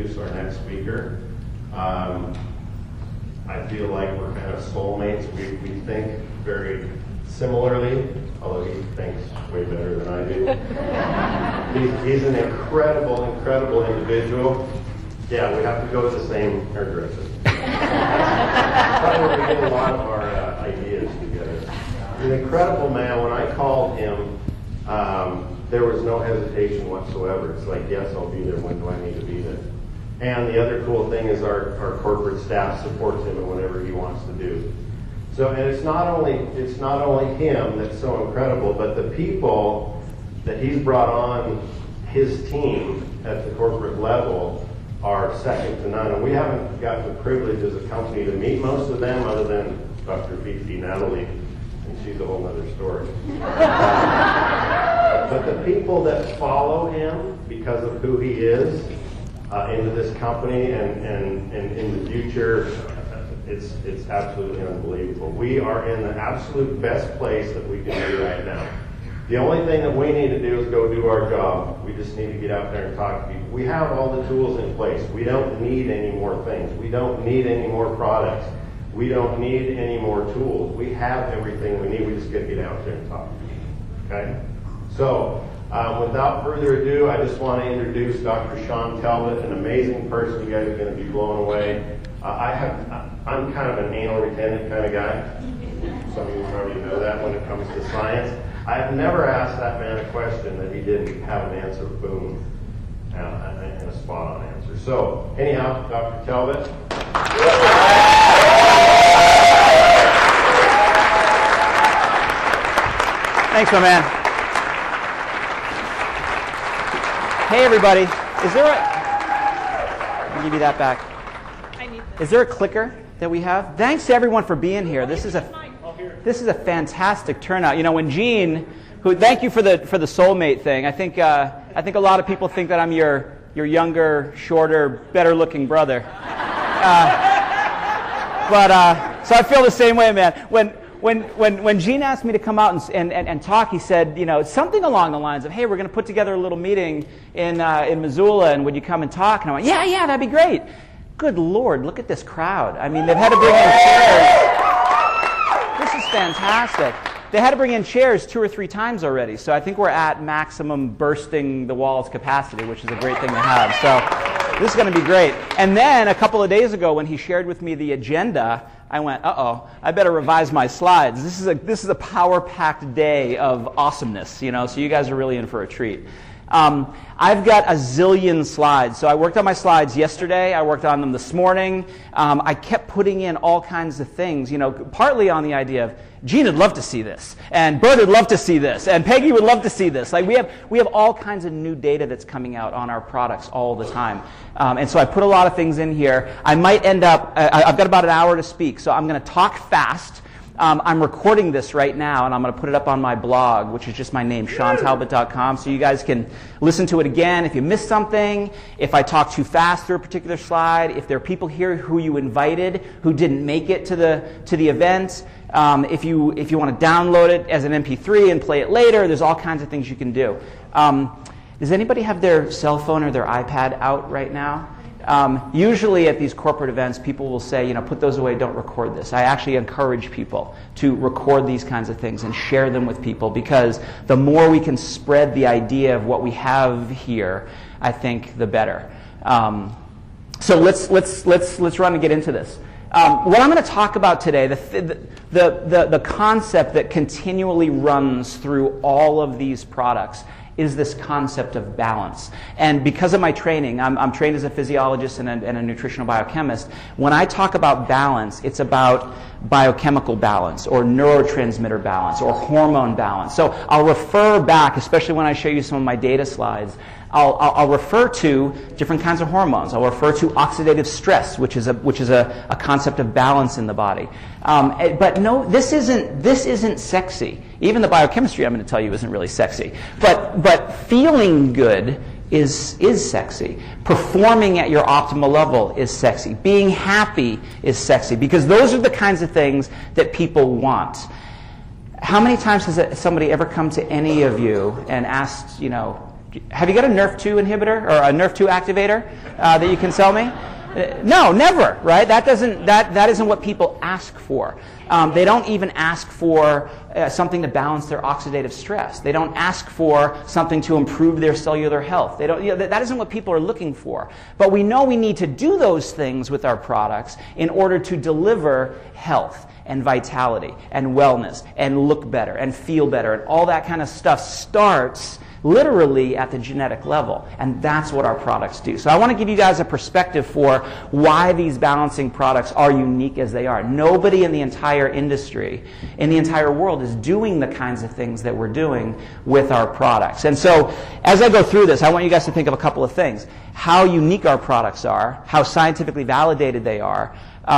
introduce our next speaker. I feel like we're kind of soulmates. We think very similarly, although he thinks way better than I do. He's an incredible individual. Yeah, we have to go to the same hairdresser. Probably where we get a lot of our ideas together. He's an incredible man. When I called him, there was no hesitation whatsoever. It's like, yes, I'll be there. When do I need to be there? And the other cool thing is our corporate staff supports him in whatever he wants to do. So, and it's not only him that's so incredible, but the people that he's brought on his team at the corporate level are second to none. And we haven't gotten the privilege as a company to meet most of them, other than Dr. Fifi Natalie, and she's a whole other story. But the people that follow him because of who he is into this company and in the future, it's absolutely unbelievable. We are in the absolute best place that we can be right now. The only thing that we need to do is go do our job. We just need to get out there and talk to people. We have all the tools in place. We don't need any more things. We don't need any more products. We don't need any more tools. We have everything we need. We just got to get out there and talk to people. Okay? So, without further ado, I just want to introduce Dr. Sean Talbot, an amazing person. You guys are going to be blown away. I'm kind of an anal retentive kind of guy. Some of you probably know that when it comes to science. I have never asked that man a question that he didn't have an answer, boom, and a spot-on answer. So, anyhow, Dr. Talbot. Thanks, my man. Hey, everybody. Is there I'll give you that back. Is there a clicker that we have? Thanks to everyone for being here. This is a fantastic turnout. You know, when Gene, thank you for the soulmate thing. I think a lot of people think that I'm your younger, shorter, better-looking brother. So I feel the same way, man. When Gene asked me to come out and talk, he said, you know, something along the lines of, hey, we're going to put together a little meeting in Missoula, and would you come and talk? And I went, yeah, that'd be great. Good Lord, look at this crowd. I mean, they've had to bring in chairs. This is fantastic. They had to bring in chairs 2 or 3 times already, so I think we're at maximum bursting the walls capacity, which is a great thing to have. So this is going to be great. And then a couple of days ago, when he shared with me the agenda, I went, uh-oh, I better revise my slides. This is a power-packed day of awesomeness, you know, so you guys are really in for a treat. I've got a zillion slides. So I worked on my slides yesterday. I worked on them this morning. I kept putting in all kinds of things, you know, partly on the idea of Gene would love to see this, and Bert would love to see this, and Peggy would love to see this. Like we have all kinds of new data that's coming out on our products all the time. And so I put a lot of things in here. I might end up, I've got about an hour to speak, so I'm going to talk fast. I'm recording this right now, and I'm going to put it up on my blog, which is just my name, SeanTalbot.com, so you guys can listen to it again if you missed something, if I talk too fast through a particular slide, if there are people here who you invited who didn't make it to the event, if you want to download it as an MP3 and play it later, there's all kinds of things you can do. Does anybody have their cell phone or their iPad out right now? Usually at these corporate events, people will say, you know, put those away, don't record this. I actually encourage people to record these kinds of things and share them with people, because the more we can spread the idea of what we have here, I think the better. So let's run and get into this. What I'm going to talk about today, the concept that continually runs through all of these products, is this concept of balance. And because of my training, I'm trained as a physiologist and a nutritional biochemist. When I talk about balance, it's about biochemical balance or neurotransmitter balance or hormone balance. So I'll refer back, especially when I show you some of my data slides, I'll refer to different kinds of hormones. I'll refer to oxidative stress, which is a concept of balance in the body. But no, this isn't sexy. Even the biochemistry I'm going to tell you isn't really sexy. But feeling good is sexy. Performing at your optimal level is sexy. Being happy is sexy, because those are the kinds of things that people want. How many times has somebody ever come to any of you and asked, you know, Have you got a Nrf2 inhibitor or a Nrf2 activator that you can sell me? No, never, right? That isn't what people ask for. They don't even ask for something to balance their oxidative stress. They don't ask for something to improve their cellular health. They don't, that isn't what people are looking for. But we know we need to do those things with our products in order to deliver health and vitality and wellness and look better and feel better, and all that kind of stuff starts literally at the genetic level, and that's what our products do. So I want to give you guys a perspective for why these balancing products are unique as they are. Nobody in the entire industry, in the entire world, is doing the kinds of things that we're doing with our products. And so as I go through this, I want you guys to think of a couple of things. How unique our products are, how scientifically validated they are,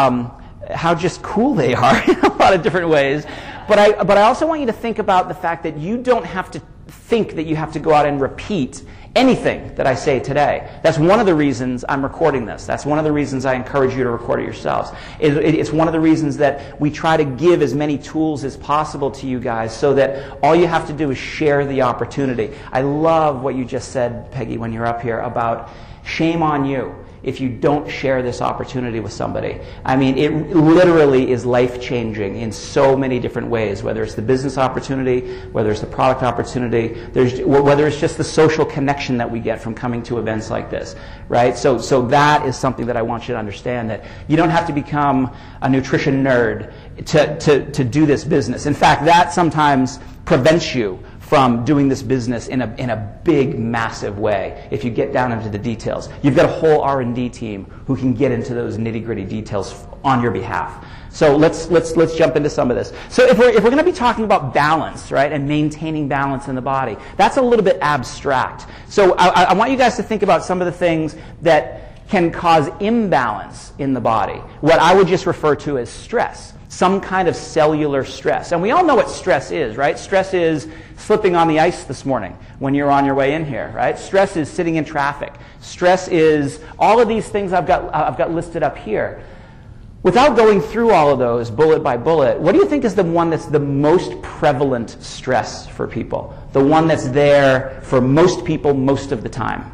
how just cool they are in a lot of different ways. But I also want you to think about the fact that you don't have to think that you have to go out and repeat anything that I say today. That's one of the reasons I'm recording this. That's one of the reasons I encourage you to record it yourselves. It's one of the reasons that we try to give as many tools as possible to you guys so that all you have to do is share the opportunity. I love what you just said, Peggy, when you're up here about shame on you if you don't share this opportunity with somebody. I mean, it literally is life-changing in so many different ways, whether it's the business opportunity, whether it's the product opportunity, whether it's just the social connection that we get from coming to events like this, right? So that is something that I want you to understand, that you don't have to become a nutrition nerd to do this business. In fact, that sometimes prevents you from doing this business in a big, massive way if you get down into the details. You've got a whole R&D team who can get into those nitty-gritty details on your behalf. So let's jump into some of this. So if we're going to be talking about balance, right, and maintaining balance in the body, that's a little bit abstract. So I want you guys to think about some of the things that can cause imbalance in the body, what I would just refer to as stress. Some kind of cellular stress. And we all know what stress is, right? Stress is slipping on the ice this morning when you're on your way in here, right? Stress is sitting in traffic. Stress is all of these things I've got listed up here. Without going through all of those bullet by bullet, what do you think is the one that's the most prevalent stress for people? The one that's there for most people most of the time?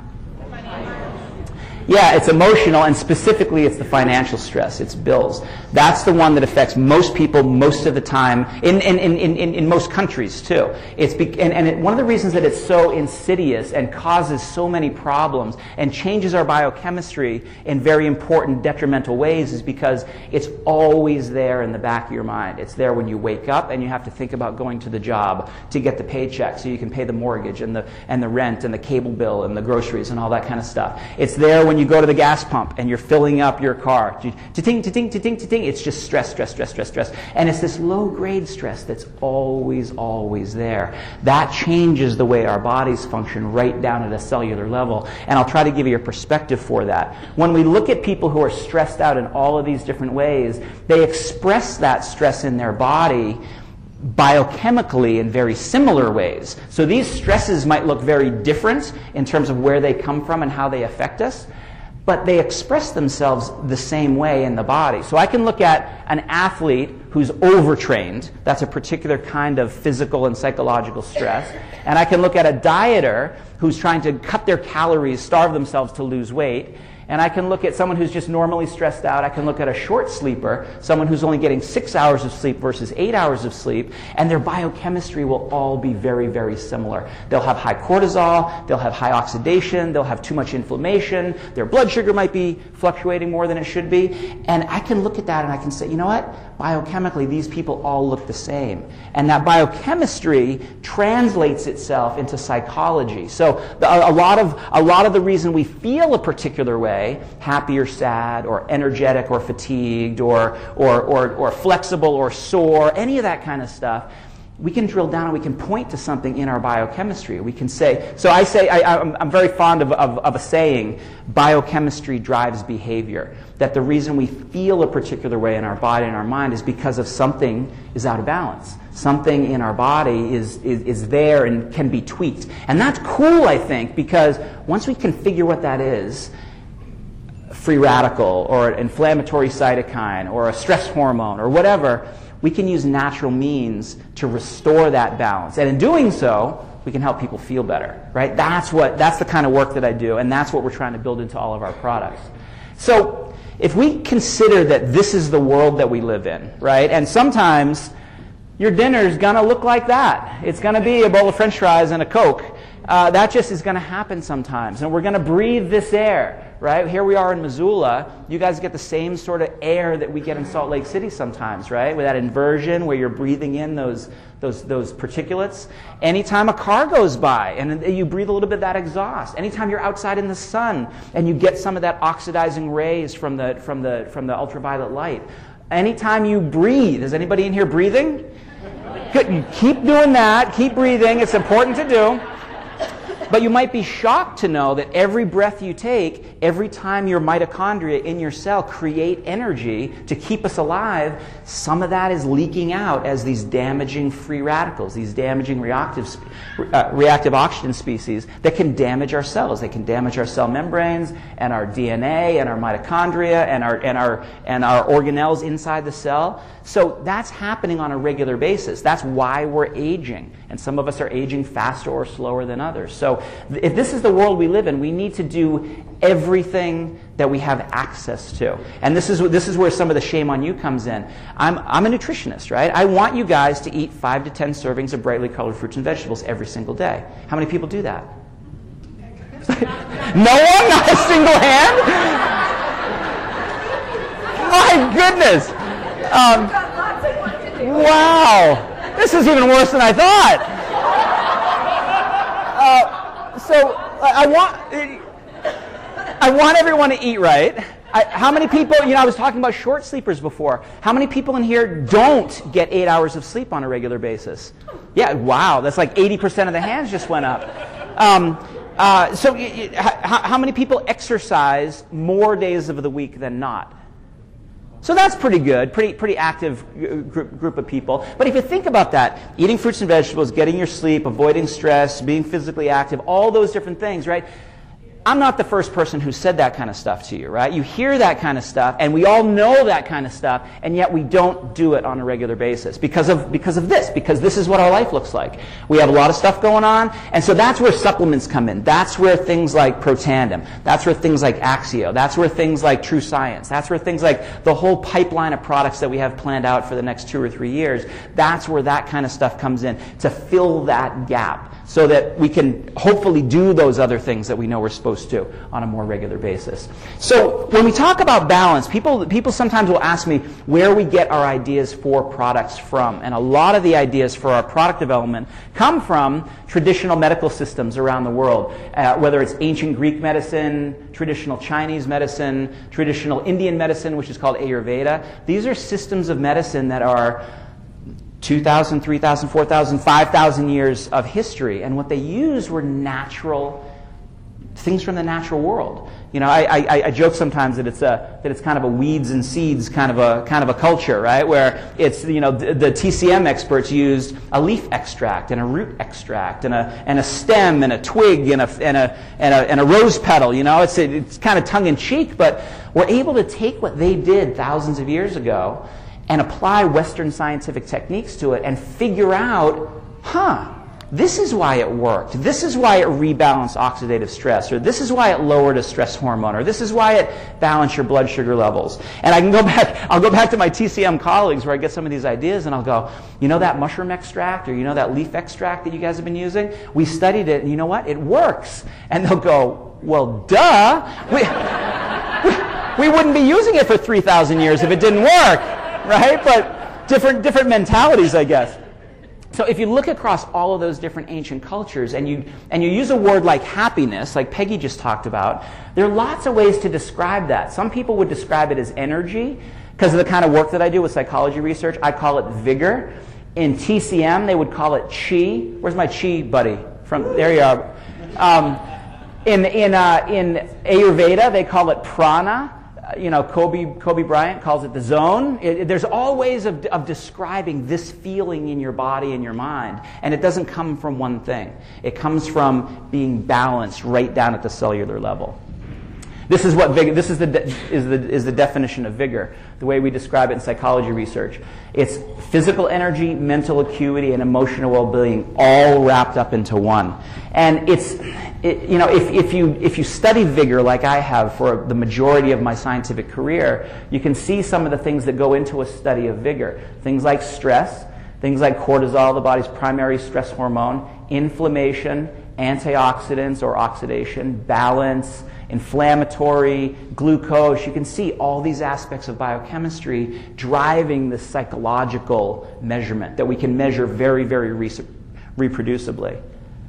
Yeah, it's emotional, and specifically it's the financial stress. It's bills. That's the one that affects most people most of the time, in most countries too. One of the reasons that it's so insidious and causes so many problems and changes our biochemistry in very important detrimental ways is because it's always there in the back of your mind. It's there when you wake up and you have to think about going to the job to get the paycheck so you can pay the mortgage and the rent and the cable bill and the groceries and all that kind of stuff. It's there when you go to the gas pump and you're filling up your car. Ta-ting, ta-ting, ta-ting, ta-ting. It's just stress, stress, stress, stress, stress. And it's this low-grade stress that's always, always there. That changes the way our bodies function right down at a cellular level. And I'll try to give you a perspective for that. When we look at people who are stressed out in all of these different ways, they express that stress in their body biochemically in very similar ways. So these stresses might look very different in terms of where they come from and how they affect us, but they express themselves the same way in the body. So I can look at an athlete who's overtrained. That's a particular kind of physical and psychological stress. And I can look at a dieter who's trying to cut their calories, starve themselves to lose weight. And I can look at someone who's just normally stressed out. I can look at a short sleeper, someone who's only getting 6 hours of sleep versus 8 hours of sleep, and their biochemistry will all be very, very similar. They'll have high cortisol, they'll have high oxidation, they'll have too much inflammation, their blood sugar might be fluctuating more than it should be. And I can look at that and I can say, you know what? Biochemically, these people all look the same. And that biochemistry translates itself into psychology. So a lot of the reason we feel a particular way, happy or sad or energetic or fatigued or flexible or sore, any of that kind of stuff, we can drill down and we can point to something in our biochemistry. We can say, so I'm very fond of a saying, biochemistry drives behavior. That the reason we feel a particular way in our body and our mind is because of something is out of balance. Something in our body is there and can be tweaked. And that's cool, I think, because once we can figure what that is, free radical or an inflammatory cytokine or a stress hormone or whatever, we can use natural means to restore that balance. And in doing so, we can help people feel better, right? That's the kind of work that I do, and that's what we're trying to build into all of our products. So if we consider that this is the world that we live in, right? And sometimes your dinner's going to look like that. It's going to be a bowl of French fries and a Coke. That just is going to happen sometimes. And we're going to breathe this air, right? Here we are in Missoula. You guys get the same sort of air that we get in Salt Lake City sometimes, right? With that inversion where you're breathing in those particulates. Anytime a car goes by and you breathe a little bit of that exhaust. Anytime you're outside in the sun and you get some of that oxidizing rays from the ultraviolet light. Anytime you breathe. Is anybody in here breathing? Good. Keep doing that. Keep breathing. It's important to do. But you might be shocked to know that every breath you take, every time your mitochondria in your cell create energy to keep us alive, some of that is leaking out as these damaging free radicals, these damaging reactive oxygen species that can damage our cells. They can damage our cell membranes and our DNA and our mitochondria and our organelles inside the cell. So that's happening on a regular basis. That's why we're aging. And some of us are aging faster or slower than others. So if this is the world we live in, we need to do everything that we have access to. And this is where some of the shame on you comes in. I'm a nutritionist, right? I want you guys to eat 5 to 10 servings of brightly colored fruits and vegetables every single day. How many people do that? No one? Not a single hand? My goodness. Wow. This is even worse than I thought. So I want everyone to eat right. How many people, I was talking about short sleepers before. How many people in here don't get 8 hours of sleep on a regular basis? Yeah, wow. That's like 80% of the hands just went up. So how many people exercise more days of the week than not? So that's pretty good, pretty active group of people. But if you think about that, eating fruits and vegetables, getting your sleep, avoiding stress, being physically active, all those different things, right? I'm not the first person who said that kind of stuff to you, right? You hear that kind of stuff, and we all know that kind of stuff, and yet we don't do it on a regular basis because of this, because this is what our life looks like. We have a lot of stuff going on, and so that's where supplements come in. That's where things like Protandim, that's where things like Axio, that's where things like True Science, that's where things like the whole pipeline of products that we have planned out for the next 2 or 3 years, that's where that kind of stuff comes in to fill that gap so that we can hopefully do those other things that we know we're supposed to on a more regular basis. So when we talk about balance, people sometimes will ask me where we get our ideas for products from. And a lot of the ideas for our product development come from traditional medical systems around the world, whether it's ancient Greek medicine, traditional Chinese medicine, traditional Indian medicine, which is called Ayurveda. These are systems of medicine that are 2,000, 3,000, 4,000, 5,000 years of history. And what they used were natural things from the natural world. I joke sometimes that it's kind of a weeds and seeds kind of a culture, right? Where it's the TCM experts used a leaf extract and a root extract and a stem and a twig and a rose petal. It's kind of tongue in cheek, but we're able to take what they did thousands of years ago and apply Western scientific techniques to it and figure out, this is why it worked. This is why it rebalanced oxidative stress, or this is why it lowered a stress hormone, or this is why it balanced your blood sugar levels. And I'll go back to my TCM colleagues where I get some of these ideas and I'll go, that mushroom extract or that leaf extract that you guys have been using? We studied it and you know what? It works. And they'll go, well, duh. We wouldn't be using it for 3,000 years if it didn't work, right? But different mentalities, I guess. So if you look across all of those different ancient cultures and you use a word like happiness, like Peggy just talked about, there are lots of ways to describe that. Some people would describe it as energy. Because of the kind of work that I do with psychology research, I call it vigor. In TCM, they would call it chi. Where's my chi buddy? There you are. In Ayurveda, they call it prana. Kobe Bryant calls it the zone. There's all ways of describing this feeling in your body and your mind. And it doesn't come from one thing. It comes from being balanced right down at the cellular level. This is what vigor, this is the definition of vigor, the way we describe it in psychology research. It's physical energy, mental acuity, and emotional well-being all wrapped up into one. And if you study vigor like I have for the majority of my scientific career, you can see some of the things that go into a study of vigor. Things like stress, things like cortisol, the body's primary stress hormone, inflammation, antioxidants or oxidation, balance, inflammatory, glucose. You can see all these aspects of biochemistry driving the psychological measurement that we can measure very, very reproducibly.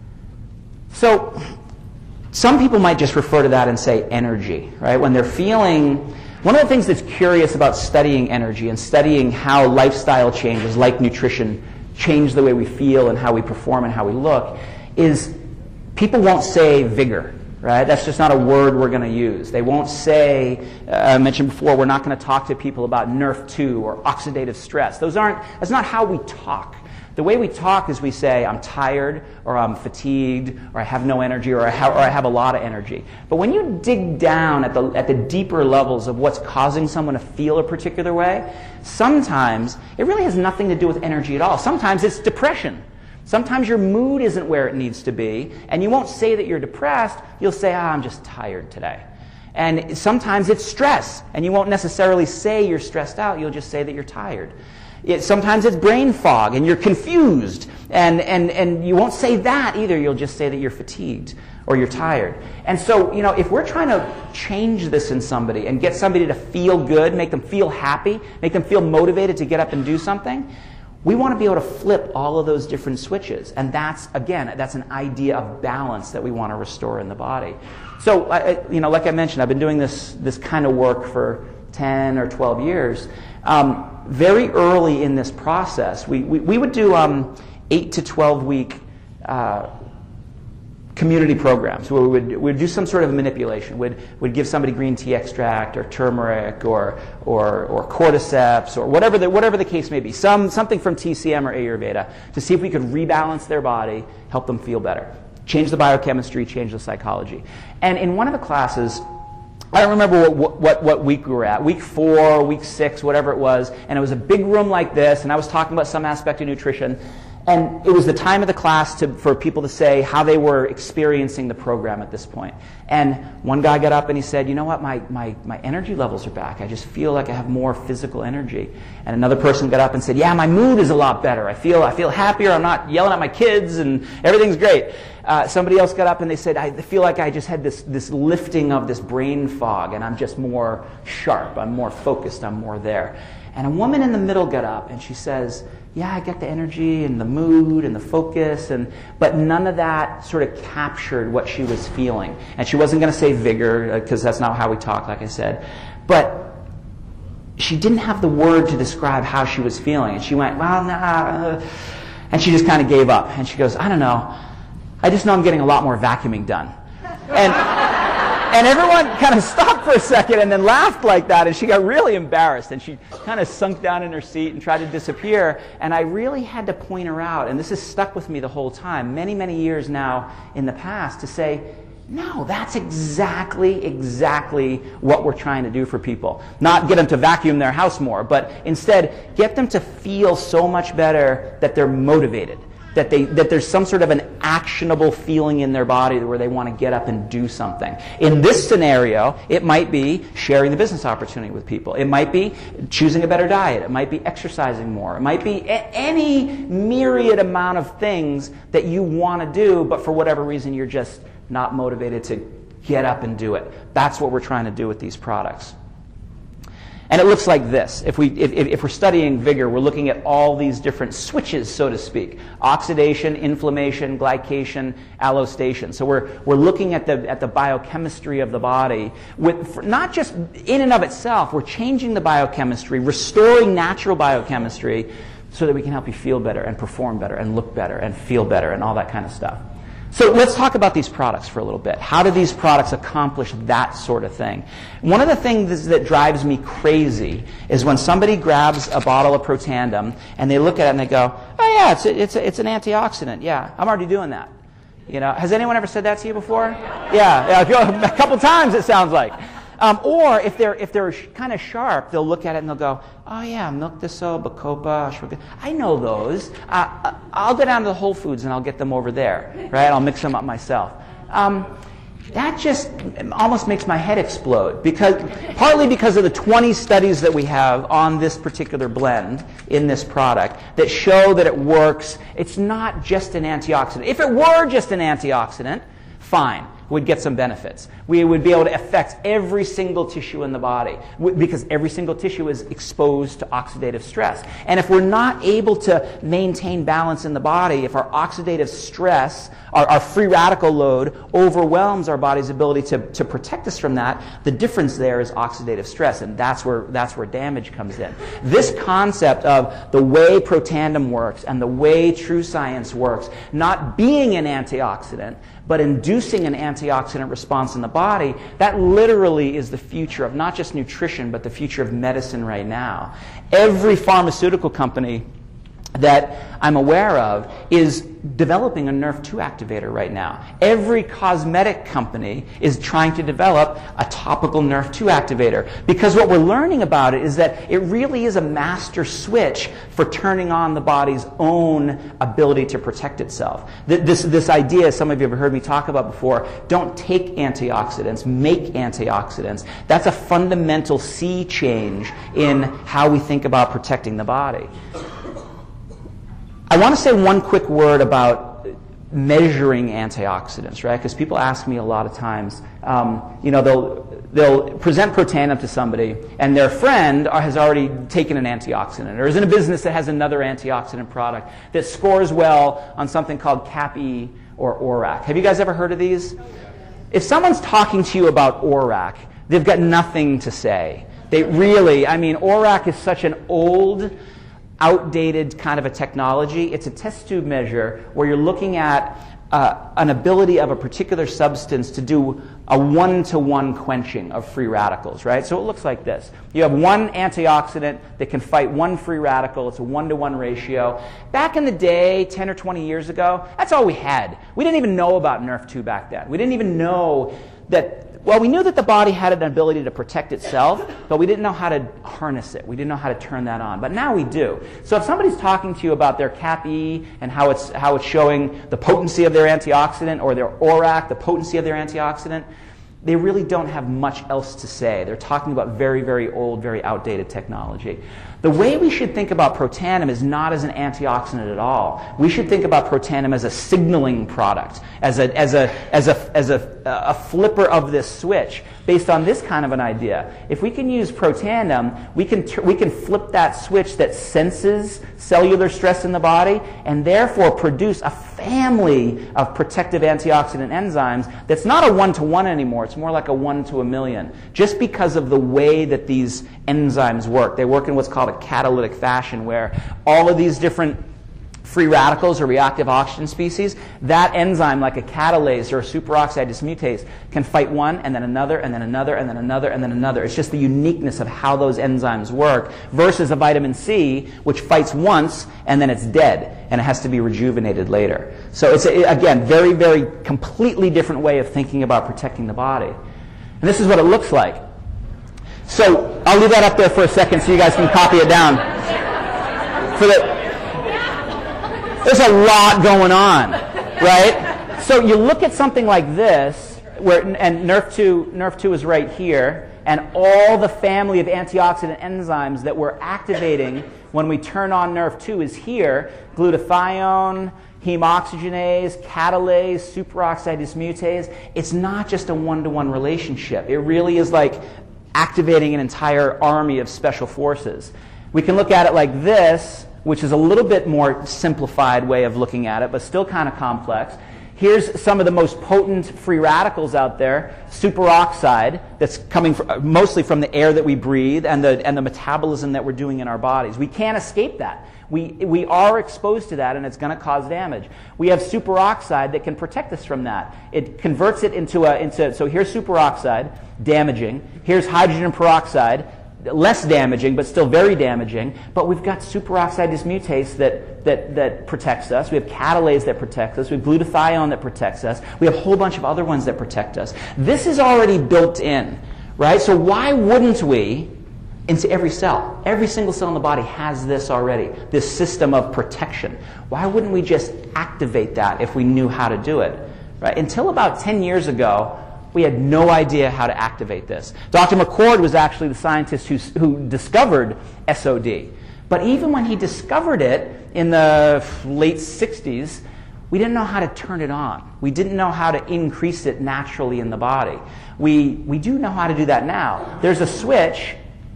So some people might just refer to that and say energy, right? When they're feeling, one of the things that's curious about studying energy and studying how lifestyle changes, like nutrition, change the way we feel and how we perform and how we look, is people won't say vigor. Right? That's just not a word we're going to use. They won't say, I mentioned before, we're not going to talk to people about NRF2 or oxidative stress. That's not how we talk. The way we talk is we say, I'm tired, or I'm fatigued, or I have no energy, or I have a lot of energy. But when you dig down at the deeper levels of what's causing someone to feel a particular way, sometimes it really has nothing to do with energy at all. Sometimes it's depression. Sometimes your mood isn't where it needs to be, and you won't say that you're depressed. You'll say, I'm just tired today. And sometimes it's stress, and you won't necessarily say you're stressed out. You'll just say that you're tired. Sometimes it's brain fog, and you're confused, and you won't say that either. You'll just say that you're fatigued or you're tired. And so, if we're trying to change this in somebody and get somebody to feel good, make them feel happy, make them feel motivated to get up and do something, we want to be able to flip all of those different switches. And that's an idea of balance that we want to restore in the body. So, like I mentioned, I've been doing this kind of work for 10 or 12 years. Very early in this process, we would do 8 to 12 week community programs where we'd do some sort of manipulation. We'd give somebody green tea extract or turmeric or cordyceps or whatever the case may be, something from TCM or Ayurveda to see if we could rebalance their body, help them feel better, change the biochemistry, change the psychology. And in one of the classes, I don't remember what week we were at, week 4, week 6, whatever it was, and it was a big room like this, and I was talking about some aspect of nutrition. And it was the time of the class for people to say how they were experiencing the program at this point. And one guy got up and he said, you know what, my energy levels are back. I just feel like I have more physical energy. And another person got up and said, yeah, my mood is a lot better. I feel happier. I'm not yelling at my kids and everything's great. Somebody else got up and they said, I feel like I just had this lifting of this brain fog and I'm just more sharp. I'm more focused. I'm more there. And a woman in the middle got up and she says, yeah, I get the energy and the mood and the focus, but none of that sort of captured what she was feeling. And she wasn't going to say vigor, because that's not how we talk, like I said. But she didn't have the word to describe how she was feeling. And she went, well, nah. And she just kind of gave up. And she goes, I don't know. I just know I'm getting a lot more vacuuming done. And everyone kind of stopped for a second and then laughed like that, and she got really embarrassed, and she kind of sunk down in her seat and tried to disappear, and I really had to point her out, and this has stuck with me the whole time, many, many years now in the past, to say, no, that's exactly what we're trying to do for people. Not get them to vacuum their house more, but instead get them to feel so much better that they're motivated. That there's some sort of an actionable feeling in their body where they want to get up and do something. In this scenario, it might be sharing the business opportunity with people. It might be choosing a better diet. It might be exercising more. It might be any myriad amount of things that you want to do, but for whatever reason you're just not motivated to get up and do it. That's what we're trying to do with these products. And it looks like this. If we're studying vigor, we're looking at all these different switches, so to speak. Oxidation, inflammation, glycation, allostation. So we're looking at the biochemistry of the body, not just in and of itself. We're changing the biochemistry, restoring natural biochemistry so that we can help you feel better and perform better and look better and feel better and all that kind of stuff. So let's talk about these products for a little bit. How do these products accomplish that sort of thing? One of the things that drives me crazy is when somebody grabs a bottle of Protandim and they look at it and they go, oh yeah, it's an antioxidant. Yeah, I'm already doing that. Has anyone ever said that to you before? Yeah, a couple times it sounds like. Or if they're kind of sharp, they'll look at it and they'll go, oh yeah, milk thistle, bacopa, ashwagandha. I know those. I'll go down to the Whole Foods and I'll get them over there, right? I'll mix them up myself. That just almost makes my head explode, partly because of the 20 studies that we have on this particular blend in this product that show that it works. It's not just an antioxidant. If it were just an antioxidant, fine, we'd get some benefits. We would be able to affect every single tissue in the body because every single tissue is exposed to oxidative stress. And if we're not able to maintain balance in the body, if our oxidative stress, our free radical load overwhelms our body's ability to protect us from that, the difference there is oxidative stress, and that's where damage comes in. This concept of the way Protandim works and the way True Science works, not being an antioxidant, but inducing an antioxidant response in the body, that literally is the future of not just nutrition, but the future of medicine right now. Every pharmaceutical company that I'm aware of is developing a Nrf2 activator right now. Every cosmetic company is trying to develop a topical Nrf2 activator because what we're learning about it is that it really is a master switch for turning on the body's own ability to protect itself. This idea, some of you have heard me talk about before, don't take antioxidants, make antioxidants. That's a fundamental sea change in how we think about protecting the body. I want to say one quick word about measuring antioxidants, right? Because people ask me a lot of times, they'll present Protandim to somebody, and their friend has already taken an antioxidant, or is in a business that has another antioxidant product that scores well on something called CAP-E or ORAC. Have you guys ever heard of these? If someone's talking to you about ORAC, they've got nothing to say. ORAC is such an old, outdated kind of a technology. It's a test tube measure where you're looking at an ability of a particular substance to do a one-to-one quenching of free radicals, right? So it looks like this. You have one antioxidant that can fight one free radical. It's a one-to-one ratio. Back in the day, 10 or 20 years ago, that's all we had. We didn't even know about Nrf2 back then. We didn't even know that. Well, we knew that the body had an ability to protect itself, but we didn't know how to harness it. We didn't know how to turn that on. But now we do. So if somebody's talking to you about their CAP-E and how it's showing the potency of their antioxidant, or their ORAC, the potency of their antioxidant, they really don't have much else to say. They're talking about very, very old, very outdated technology. The way we should think about Protandim is not as an antioxidant at all. We should think about Protandim as a signaling product, as a flipper of this switch, based on this kind of an idea. If we can use Protandim, we can flip that switch that senses cellular stress in the body, and therefore produce a family of protective antioxidant enzymes that's not a one-to-one anymore. It's more like a 1 to 1,000,000, just because of the way that these enzymes work. They work in what's called a catalytic fashion, where all of these different free radicals or reactive oxygen species, that enzyme, like a catalase or a superoxide dismutase, can fight one and then another and then another and then another and then another. It's just the uniqueness of how those enzymes work versus a vitamin C, which fights once and then it's dead and it has to be rejuvenated later. So it's, again, very, very completely different way of thinking about protecting the body. And this is what it looks like. So I'll leave that up there for a second so you guys can copy it down. There's a lot going on, right? So you look at something like this, and Nrf2 is right here, and all the family of antioxidant enzymes that we're activating when we turn on Nrf2 is here: glutathione, heme oxygenase, catalase, superoxide dismutase. It's not just a one-to-one relationship. It really is like activating an entire army of special forces. We can look at it like this, which is a little bit more simplified way of looking at it, but still kind of complex. Here's some of the most potent free radicals out there: superoxide, that's coming mostly from the air that we breathe and the metabolism that we're doing in our bodies. We can't escape that. We are exposed to that, and it's going to cause damage. We have superoxide that can protect us from that. It converts it into so here's superoxide, damaging. Here's hydrogen peroxide, less damaging, but still very damaging. But we've got superoxide dismutase that protects us. We have catalase that protects us. We have glutathione that protects us. We have a whole bunch of other ones that protect us. This is already built in, right? So why wouldn't we, into every cell, every single cell in the body has this already, this system of protection. Why wouldn't we just activate that if we knew how to do it, right? Until about 10 years ago, we had no idea how to activate this. Dr. McCord was actually the scientist who discovered SOD. But even when he discovered it in the late 60s, we didn't know how to turn it on. We didn't know how to increase it naturally in the body. We do know how to do that now. There's a switch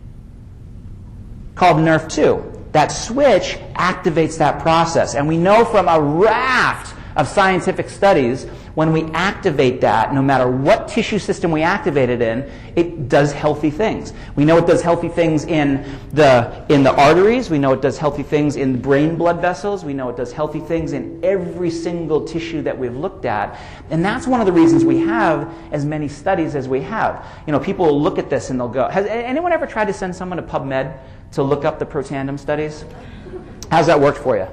called NRF2. That switch activates that process. And we know from a raft of scientific studies, when we activate that, no matter what tissue system we activate it in, it does healthy things. We know it does healthy things in the arteries. We know it does healthy things in brain blood vessels. We know it does healthy things in every single tissue that we've looked at. And that's one of the reasons we have as many studies as we have. You know, people will look at this and they'll go, has anyone ever tried to send someone to PubMed to look up the Protandim studies? How's that worked for you?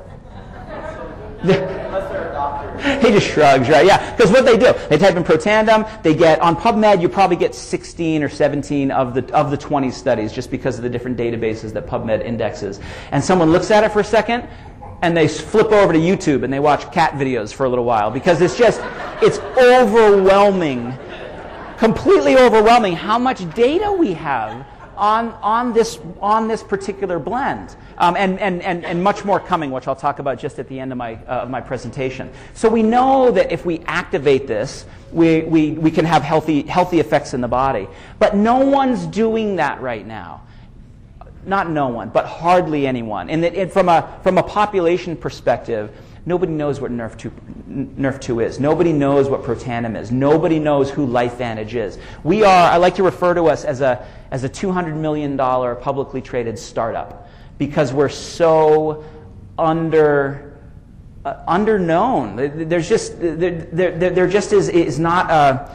Unless they're a doctor. He just shrugs, right? Yeah, because what they do, they type in Protandim, they get, on PubMed, you probably get 16 or 17 of the 20 studies just because of the different databases that PubMed indexes. And someone looks at it for a second, and they flip over to YouTube and they watch cat videos for a little while because it's overwhelming, completely overwhelming how much data we have on this particular blend, and much more coming, which I'll talk about just at the end of my presentation. So we know that if we activate this, we can have healthy effects in the body. But no one's doing that right now. Not no one, but hardly anyone. And from a population perspective, nobody knows what NRF2 is. Nobody knows what Protandim is. Nobody knows who LifeVantage is. I like to refer to us as a $200 million publicly traded startup because we're so underknown. There just is not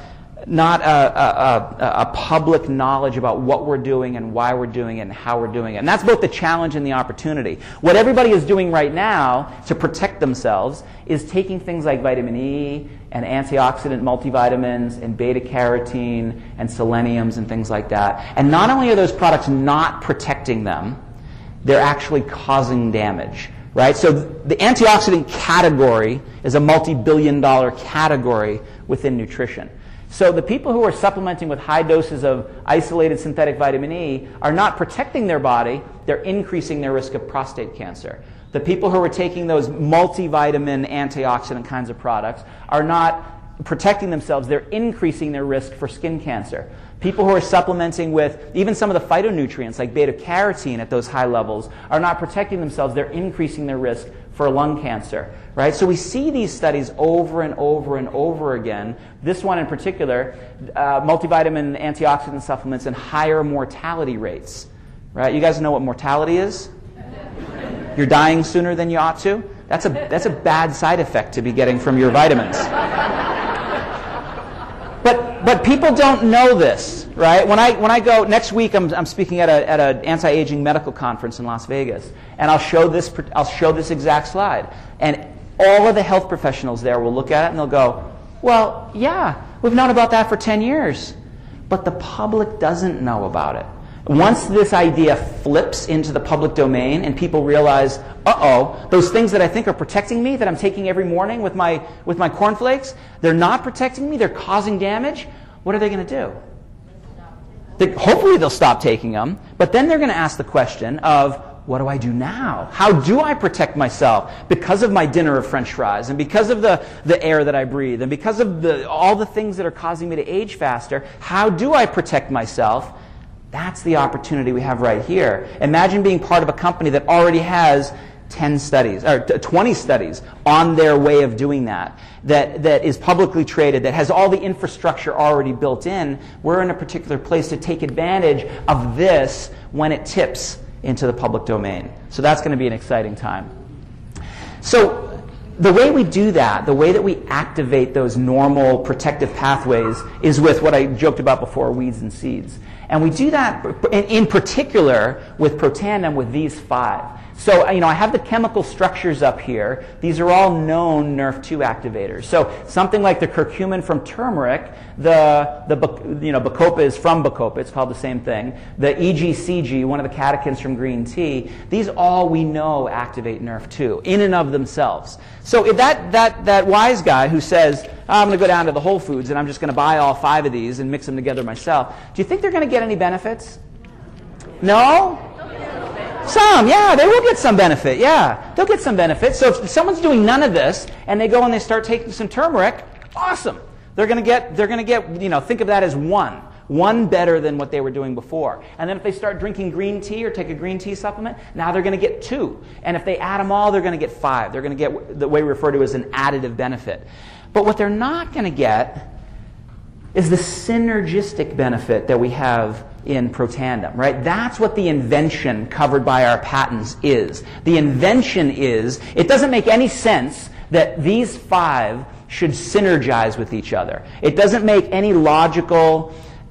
a public knowledge about what we're doing and why we're doing it and how we're doing it. And that's both the challenge and the opportunity. What everybody is doing right now to protect themselves is taking things like vitamin E and antioxidant multivitamins and beta-carotene and seleniums and things like that. And not only are those products not protecting them, they're actually causing damage. Right? So the antioxidant category is a multi-billion-dollar category within nutrition. So the people who are supplementing with high doses of isolated synthetic vitamin E are not protecting their body, they're increasing their risk of prostate cancer. The people who are taking those multivitamin antioxidant kinds of products are not protecting themselves, they're increasing their risk for skin cancer. People who are supplementing with even some of the phytonutrients like beta-carotene at those high levels are not protecting themselves, they're increasing their risk for lung cancer. Right? So we see these studies over and over and over again. This one in particular, multivitamin antioxidant supplements and higher mortality rates. Right? You guys know what mortality is? You're dying sooner than you ought to? That's a bad side effect to be getting from your vitamins. But people don't know this, right? When I go next week, I'm speaking at an anti-aging medical conference in Las Vegas, and I'll show this exact slide, and all of the health professionals there will look at it and they'll go, "Well, yeah, we've known about that for 10 years," but the public doesn't know about it. Once this idea flips into the public domain and people realize, those things that I think are protecting me, that I'm taking every morning with my cornflakes, they're not protecting me, they're causing damage, what are they going to do? Hopefully they'll stop taking them, but then they're going to ask the question of, what do I do now? How do I protect myself because of my dinner of French fries and because of the air that I breathe and because of all the things that are causing me to age faster? How do I protect myself? That's the opportunity we have right here. Imagine being part of a company that already has 10 studies, or 20 studies on their way of doing that is publicly traded, that has all the infrastructure already built in. We're in a particular place to take advantage of this when it tips into the public domain. So that's going to be an exciting time. So the way we do that, the way that we activate those normal protective pathways is with what I joked about before, weeds and seeds. And we do that in particular with Protandim with these 5. So, I have the chemical structures up here. These are all known Nrf2 activators. So something like the curcumin from turmeric, bacopa is from bacopa. It's called the same thing. The EGCG, one of the catechins from green tea, these all we know activate Nrf2 in and of themselves. So if that wise guy who says, I'm going to go down to the Whole Foods and I'm just going to buy all 5 of these and mix them together myself, do you think they're going to get any benefits? No? Some, yeah, they will get some benefit, yeah. They'll get some benefit. So if someone's doing none of this and they go and they start taking some turmeric, awesome. They're going to get, think of that as one better than what they were doing before. And then if they start drinking green tea or take a green tea supplement, now they're going to get 2. And if they add them all, they're going to get 5. They're going to get the way we refer to as an additive benefit. But what they're not going to get is the synergistic benefit that we have in Protandim, right? That's what the invention covered by our patents is. The invention is, it doesn't make any sense that these 5 should synergize with each other. It doesn't make any logical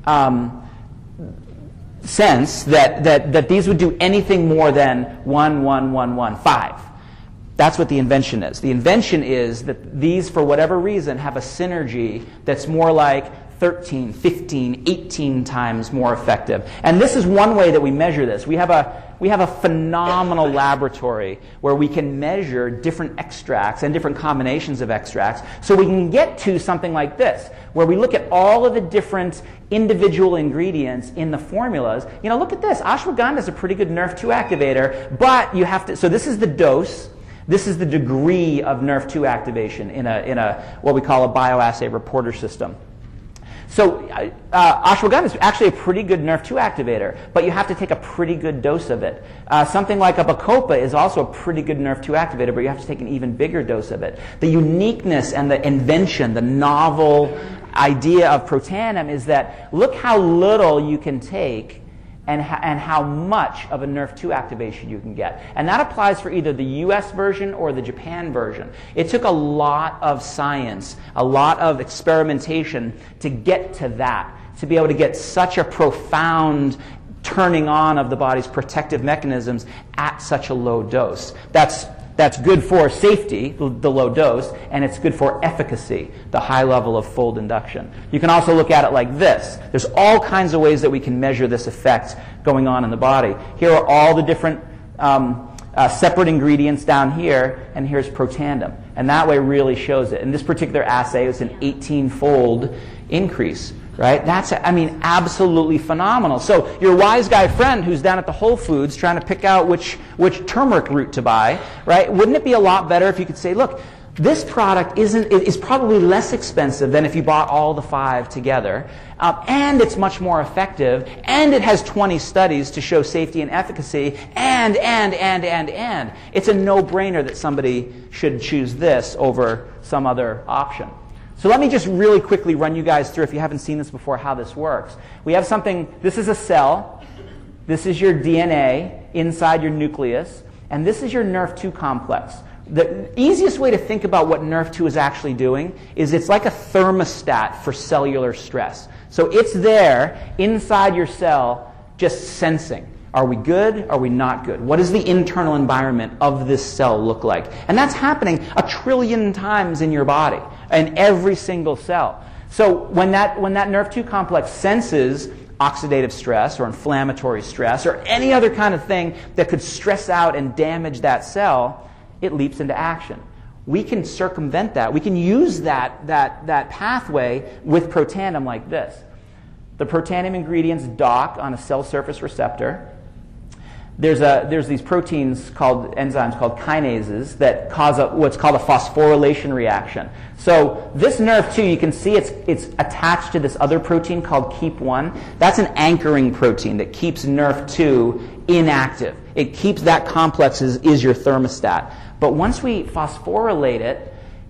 sense that these would do anything more than 1, 1, 1, 1, 5. That's what the invention is. The invention is that these, for whatever reason, have a synergy that's more like 13, 15, 18 times more effective. And this is one way that we measure this. We have a phenomenal laboratory where we can measure different extracts and different combinations of extracts. So we can get to something like this, where we look at all of the different individual ingredients in the formulas. Look at this. Ashwagandha is a pretty good Nrf2 activator, but you have to, so this is the dose. This is the degree of Nrf2 activation in a what we call a bioassay reporter system. So ashwagandha is actually a pretty good Nrf2 activator, but you have to take a pretty good dose of it. Something like a bacopa is also a pretty good Nrf2 activator, but you have to take an even bigger dose of it. The uniqueness and the invention, the novel idea of Protandim is that look how little you can take and how much of a Nrf2 activation you can get. And that applies for either the US version or the Japan version. It took a lot of science, a lot of experimentation to get to that, to be able to get such a profound turning on of the body's protective mechanisms at such a low dose. That's good for safety, the low dose, and it's good for efficacy, the high level of fold induction. You can also look at it like this. There's all kinds of ways that we can measure this effect going on in the body. Here are all the different separate ingredients down here, and here's Protandim. And that way really shows it. In this particular assay, it's an 18-fold increase. Right? That's, absolutely phenomenal. So your wise guy friend who's down at the Whole Foods trying to pick out which turmeric root to buy, right? Wouldn't it be a lot better if you could say, look, this product is probably less expensive than if you bought all the 5 together, and it's much more effective, and it has 20 studies to show safety and efficacy, and. It's a no-brainer that somebody should choose this over some other option. So let me just really quickly run you guys through, if you haven't seen this before, how this works. We have something, this is a cell, this is your DNA inside your nucleus, and this is your Nrf2 complex. The easiest way to think about what Nrf2 is actually doing is it's like a thermostat for cellular stress. So it's there inside your cell just sensing. Are we good? Are we not good? What does the internal environment of this cell look like? And that's happening 1 trillion times in your body, in every single cell. So when that Nrf2 complex senses oxidative stress or inflammatory stress or any other kind of thing that could stress out and damage that cell, it leaps into action. We can circumvent that. We can use that pathway with Protandim like this. The Protandim ingredients dock on a cell surface receptor. There's these proteins enzymes called kinases that cause what's called a phosphorylation reaction. So this Nrf2, you can see it's attached to this other protein called KEAP1. That's an anchoring protein that keeps Nrf2 inactive. It keeps that complex is your thermostat. But once we phosphorylate it,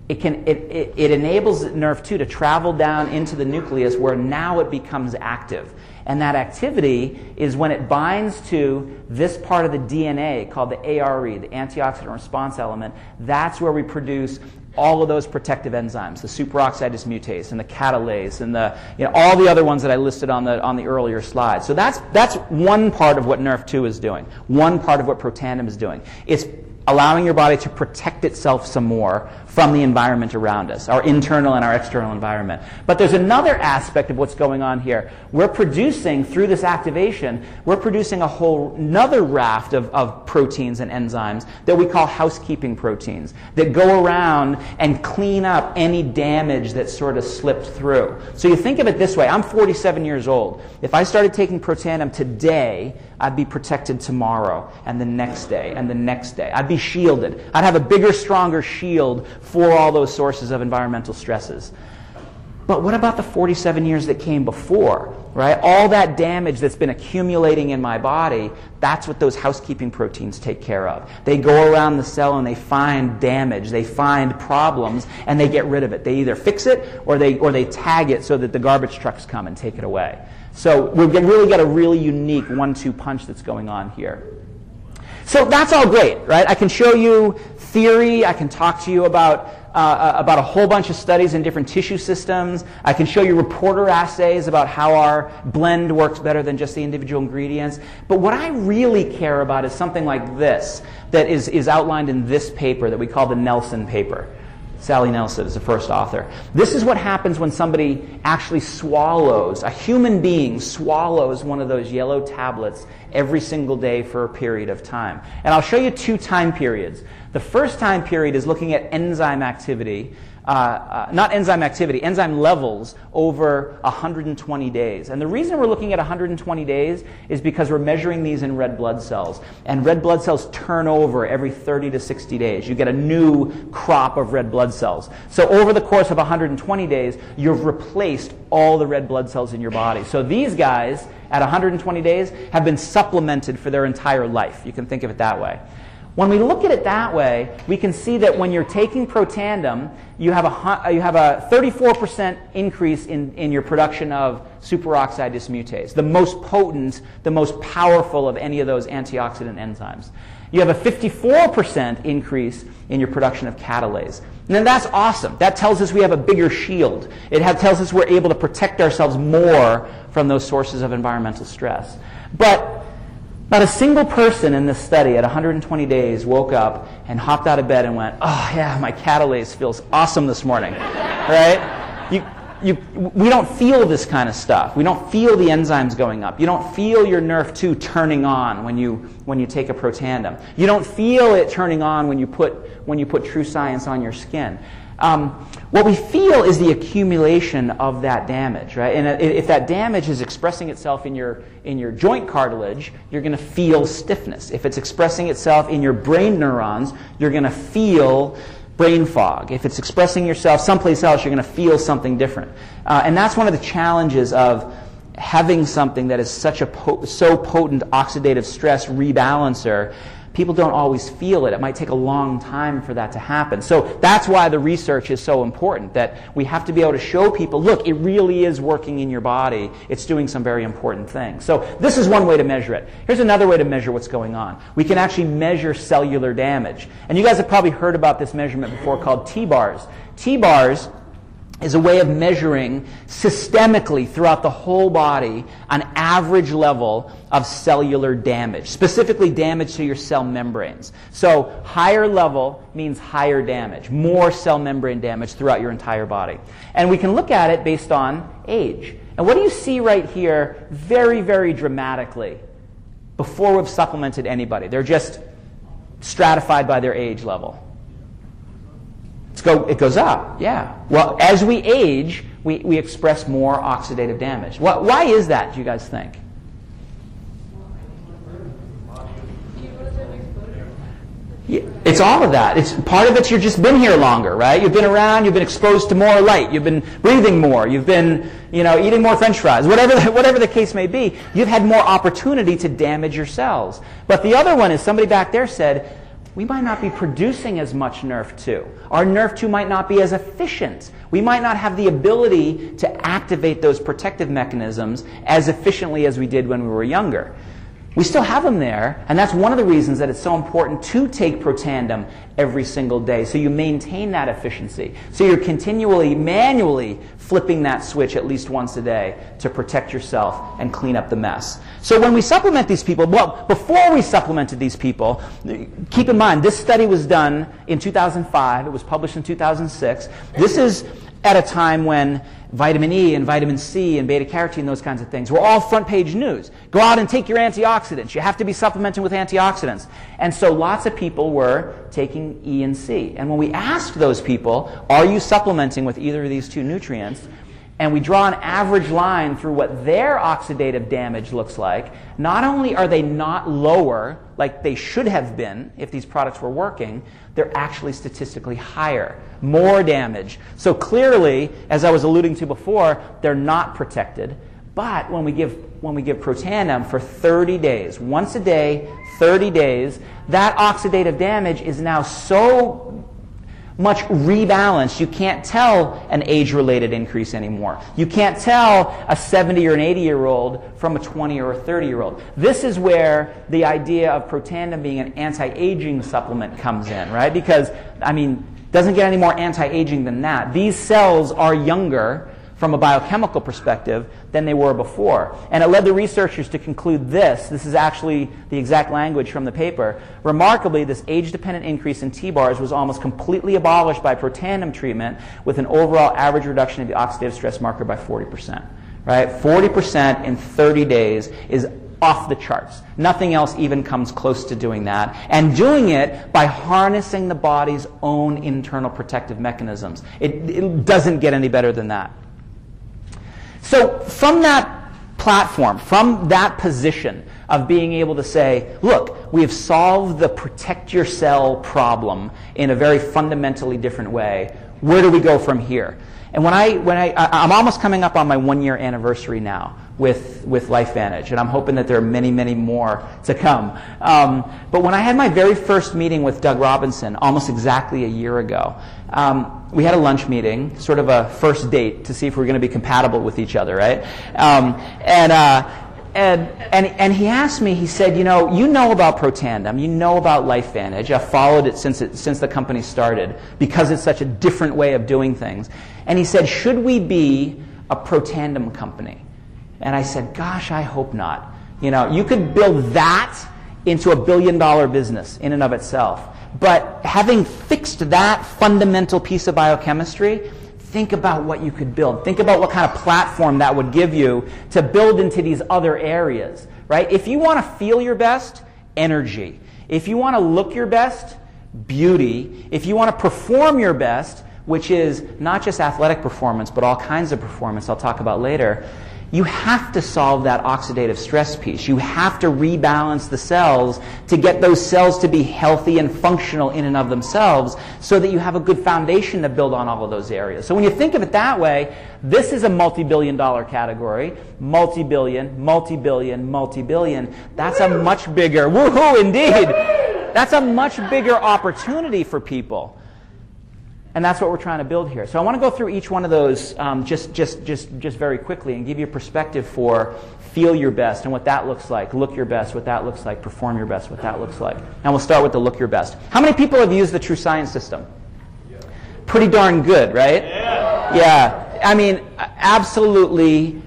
it enables Nrf2 to travel down into the nucleus where now it becomes active. And that activity is when it binds to this part of the DNA called the ARE, the antioxidant response element. That's where we produce all of those protective enzymes, the superoxide dismutase and the catalase and all the other ones that I listed on the earlier slide. So that's one part of what Nerf2 is doing. One part of what Protandim is doing. It's allowing your body to protect itself some more from the environment around us, our internal and our external environment. But there's another aspect of what's going on here. We're producing, through this activation, we're producing a whole another raft of proteins and enzymes that we call housekeeping proteins that go around and clean up any damage that sort of slipped through. So you think of it this way. I'm 47 years old. If I started taking Protandim today, I'd be protected tomorrow and the next day and the next day. I'd be shielded. I'd have a bigger, stronger shield for all those sources of environmental stresses. But what about the 47 years that came before, right? All that damage that's been accumulating in my body, that's what those housekeeping proteins take care of. They go around the cell and they find damage, they find problems, and they get rid of it. They either fix it or they tag it so that the garbage trucks come and take it away. So we've really got a really unique 1-2 punch that's going on here. So that's all great, right? I can show you theory. I can talk to you about a whole bunch of studies in different tissue systems. I can show you reporter assays about how our blend works better than just the individual ingredients. But what I really care about is something like this that is outlined in this paper that we call the Nelson paper. Sally Nelson is the first author. This is what happens when somebody actually swallows, a human being swallows one of those yellow tablets every single day for a period of time. And I'll show you 2 time periods. The first time period is looking at enzyme activity, enzyme levels over 120 days. And the reason we're looking at 120 days is because we're measuring these in red blood cells. And red blood cells turn over every 30 to 60 days. You get a new crop of red blood cells. So over the course of 120 days, you've replaced all the red blood cells in your body. So these guys, at 120 days, have been supplemented for their entire life. You can think of it that way. When we look at it that way, we can see that when you're taking Protandim, you have a 34% increase in your production of superoxide dismutase, the most potent, the most powerful of any of those antioxidant enzymes. You have a 54% increase in your production of catalase. And that's awesome. That tells us we have a bigger shield. It tells us we're able to protect ourselves more from those sources of environmental stress. But not a single person in this study at 120 days woke up and hopped out of bed and went, oh yeah, my catalase feels awesome this morning, right? We don't feel this kind of stuff. We don't feel the enzymes going up. You don't feel your Nerf2 turning on when you take a Protandim. You don't feel it turning on when you put True Science on your skin. What we feel is the accumulation of that damage, right? And if that damage is expressing itself in your joint cartilage, you're going to feel stiffness. If it's expressing itself in your brain neurons, you're going to feel brain fog. If it's expressing yourself someplace else, you're going to feel something different. And that's one of the challenges of having something that is such a so potent oxidative stress rebalancer. People don't always feel it. It might take a long time for that to happen. So that's why the research is so important, that we have to be able to show people, look, it really is working in your body. It's doing some very important things. So this is one way to measure it. Here's another way to measure what's going on. We can actually measure cellular damage. And you guys have probably heard about this measurement before called T-bars. T-bars is a way of measuring systemically throughout the whole body an average level of cellular damage, specifically damage to your cell membranes. So higher level means higher damage, more cell membrane damage throughout your entire body. And we can look at it based on age. And what do you see right here very, very dramatically before we've supplemented anybody? They're just stratified by their age level. It goes up, yeah. Well, as we age, we express more oxidative damage. Why is that, do you guys think? Yeah, it's all of that. It's part of it. You've just been here longer, right? You've been around. You've been exposed to more light. You've been breathing more. You've been, eating more French fries. Whatever the case may be, you've had more opportunity to damage your cells. But the other one is somebody back there said, we might not be producing as much Nerf2. Our Nerf2 might not be as efficient. We might not have the ability to activate those protective mechanisms as efficiently as we did when we were younger. We still have them there, and that's one of the reasons that it's so important to take Protandim every single day, so you maintain that efficiency. So you're continually, manually flipping that switch at least once a day to protect yourself and clean up the mess. So when we supplement these people, well, before we supplemented these people, keep in mind, this study was done in 2005. It was published in 2006. This is at a time when vitamin E and vitamin C and beta-carotene, those kinds of things, were all front-page news. Go out and take your antioxidants. You have to be supplementing with antioxidants. And so lots of people were taking E and C. And when we asked those people, are you supplementing with either of these two nutrients, and we draw an average line through what their oxidative damage looks like, not only are they not lower like they should have been if these products were working, they're actually statistically higher, more damage. So clearly, as I was alluding to before, they're not protected. But when we give Protandim for 30 days, once a day, 30 days, that oxidative damage is now so much rebalanced, you can't tell an age-related increase anymore. You can't tell a 70 or an 80-year-old from a 20 or a 30-year-old. This is where the idea of Protandim being an anti-aging supplement comes in, right? Because, I mean, it doesn't get any more anti-aging than that. These cells are younger from a biochemical perspective than they were before. And it led the researchers to conclude this. This is actually the exact language from the paper. Remarkably, this age-dependent increase in T-bars was almost completely abolished by Protandim treatment, with an overall average reduction of the oxidative stress marker by 40%. Right? 40% in 30 days is off the charts. Nothing else even comes close to doing that. And doing it by harnessing the body's own internal protective mechanisms. It doesn't get any better than that. So from that platform, from that position of being able to say, look, we have solved the protect your cell problem in a very fundamentally different way, where do we go from here? And I'm almost coming up on my 1-year anniversary now with LifeVantage, and I'm hoping that there are many, many more to come. But when I had my very first meeting with Doug Robinson, almost exactly a year ago, we had a lunch meeting, sort of a first date to see if we were going to be compatible with each other, right? And he asked me, he said, you know about Protandim, you know about LifeVantage. I've followed it since the company started because it's such a different way of doing things. And he said, should we be a Protandim company? And I said, gosh, I hope not. You could build that into $1 billion business in and of itself. But having fixed that fundamental piece of biochemistry, think about what you could build. Think about what kind of platform that would give you to build into these other areas, right? If you want to feel your best, energy. If you want to look your best, beauty. If you want to perform your best, which is not just athletic performance, but all kinds of performance I'll talk about later, you have to solve that oxidative stress piece. You have to rebalance the cells to get those cells to be healthy and functional in and of themselves so that you have a good foundation to build on all of those areas. So when you think of it that way, this is a multi-billion-dollar category. Multi-billion, multi-billion, multi-billion. That's a much bigger, woohoo indeed, that's a much bigger opportunity for people. And that's what we're trying to build here. So I want to go through each one of those just very quickly and give you a perspective for feel your best and what that looks like, look your best, what that looks like, perform your best, what that looks like. And we'll start with the look your best. How many people have used the True Science system? Yeah. Pretty darn good, right? Yeah. I mean, absolutely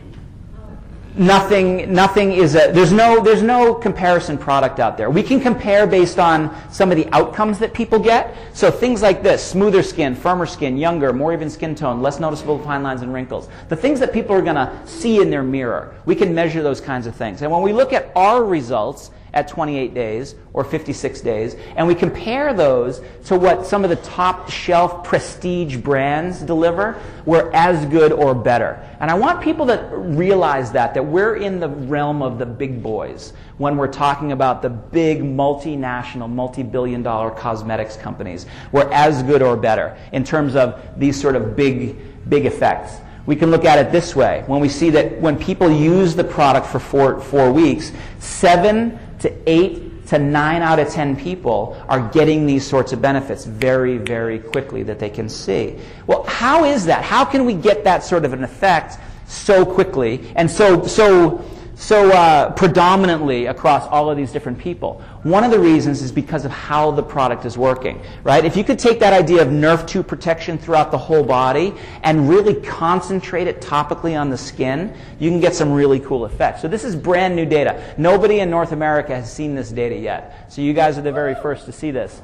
nothing is there's no comparison product out there. We can compare based on some of the outcomes that people get. So things like this: smoother skin, firmer skin, younger, more even skin tone, less noticeable fine lines and wrinkles. The things that people are going to see in their mirror. We can measure those kinds of things. And when we look at our results at 28 days or 56 days, and we compare those to what some of the top shelf prestige brands deliver, we're as good or better. And I want people to realize that we're in the realm of the big boys when we're talking about the big multinational, multi-billion-dollar cosmetics companies. We're as good or better in terms of these sort of big effects. We can look at it this way. When we see that when people use the product for four weeks, 7 to 8 to 9 out of 10 people are getting these sorts of benefits very, very quickly that they can see. Well, how is that? How can we get that sort of an effect so quickly and so predominantly across all of these different people? One of the reasons is because of how the product is working, right? If you could take that idea of Nrf2 protection throughout the whole body and really concentrate it topically on the skin, you can get some really cool effects. So this is brand new data. Nobody in North America has seen this data yet. So you guys are the very first to see this.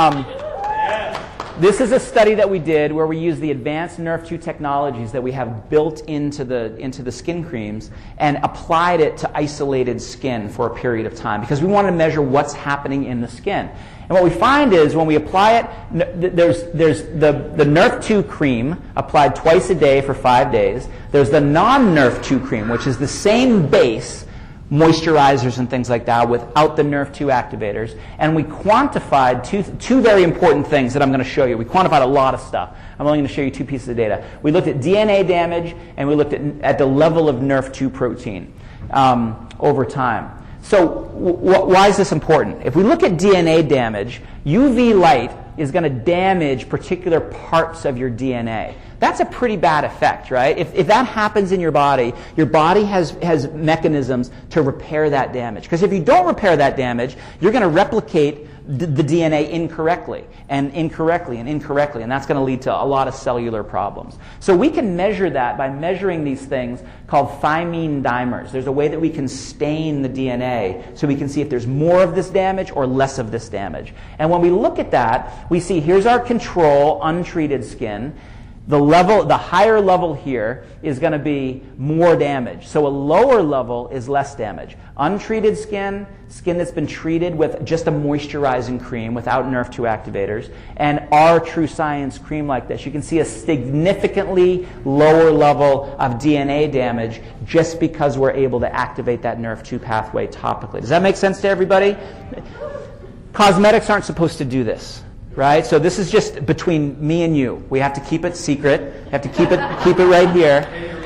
This is a study that we did where we used the advanced Nrf2 technologies that we have built into the skin creams and applied it to isolated skin for a period of time because we wanted to measure what's happening in the skin. And what we find is when we apply it, there's the Nrf2 cream applied twice a day for 5 days. There's the non-Nrf2 cream, which is the same base, moisturizers and things like that without the Nrf2 activators. And we quantified two very important things that I'm going to show you. We quantified a lot of stuff. I'm only going to show you 2 pieces of data. We looked at DNA damage and we looked at the level of Nrf2 protein over time. So why is this important? If we look at DNA damage, UV light is going to damage particular parts of your DNA. That's a pretty bad effect, right? If that happens in your body has mechanisms to repair that damage. Because if you don't repair that damage, you're going to replicate the DNA incorrectly, and that's going to lead to a lot of cellular problems. So we can measure that by measuring these things called thymine dimers. There's a way that we can stain the DNA so we can see if there's more of this damage or less of this damage. And when we look at that, we see here's our control, untreated skin. The higher level here is going to be more damage. So a lower level is less damage. Untreated skin that's been treated with just a moisturizing cream without Nrf2 activators, and our True Science cream like this, you can see a significantly lower level of DNA damage just because we're able to activate that Nrf2 pathway topically. Does that make sense to everybody? Cosmetics aren't supposed to do this. Right? So this is just between me and you. We have to keep it secret. We have to keep it right here.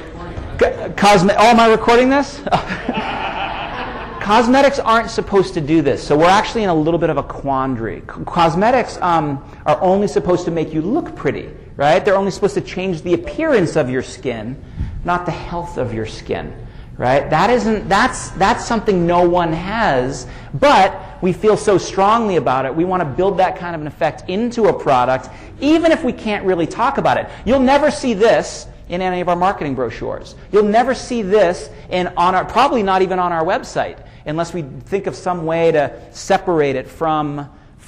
Am I recording this? Cosmetics aren't supposed to do this. So we're actually in a little bit of a quandary. Cosmetics are only supposed to make you look pretty, right? They're only supposed to change the appearance of your skin, not the health of your skin. Right? That's something no one has, but we feel so strongly about it, we want to build that kind of an effect into a product, even if we can't really talk about it. You'll never see this in any of our marketing brochures. You'll never see this probably not even on our website, unless we think of some way to separate it from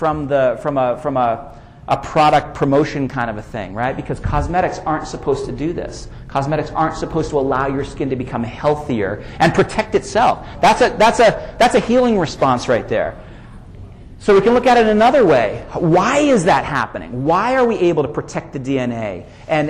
a product promotion kind of a thing, right? Because cosmetics aren't supposed to do this. Cosmetics aren't supposed to allow your skin to become healthier and protect itself. That's a healing response right there. So we can look at it another way. Why is that happening? Why are we able to protect the DNA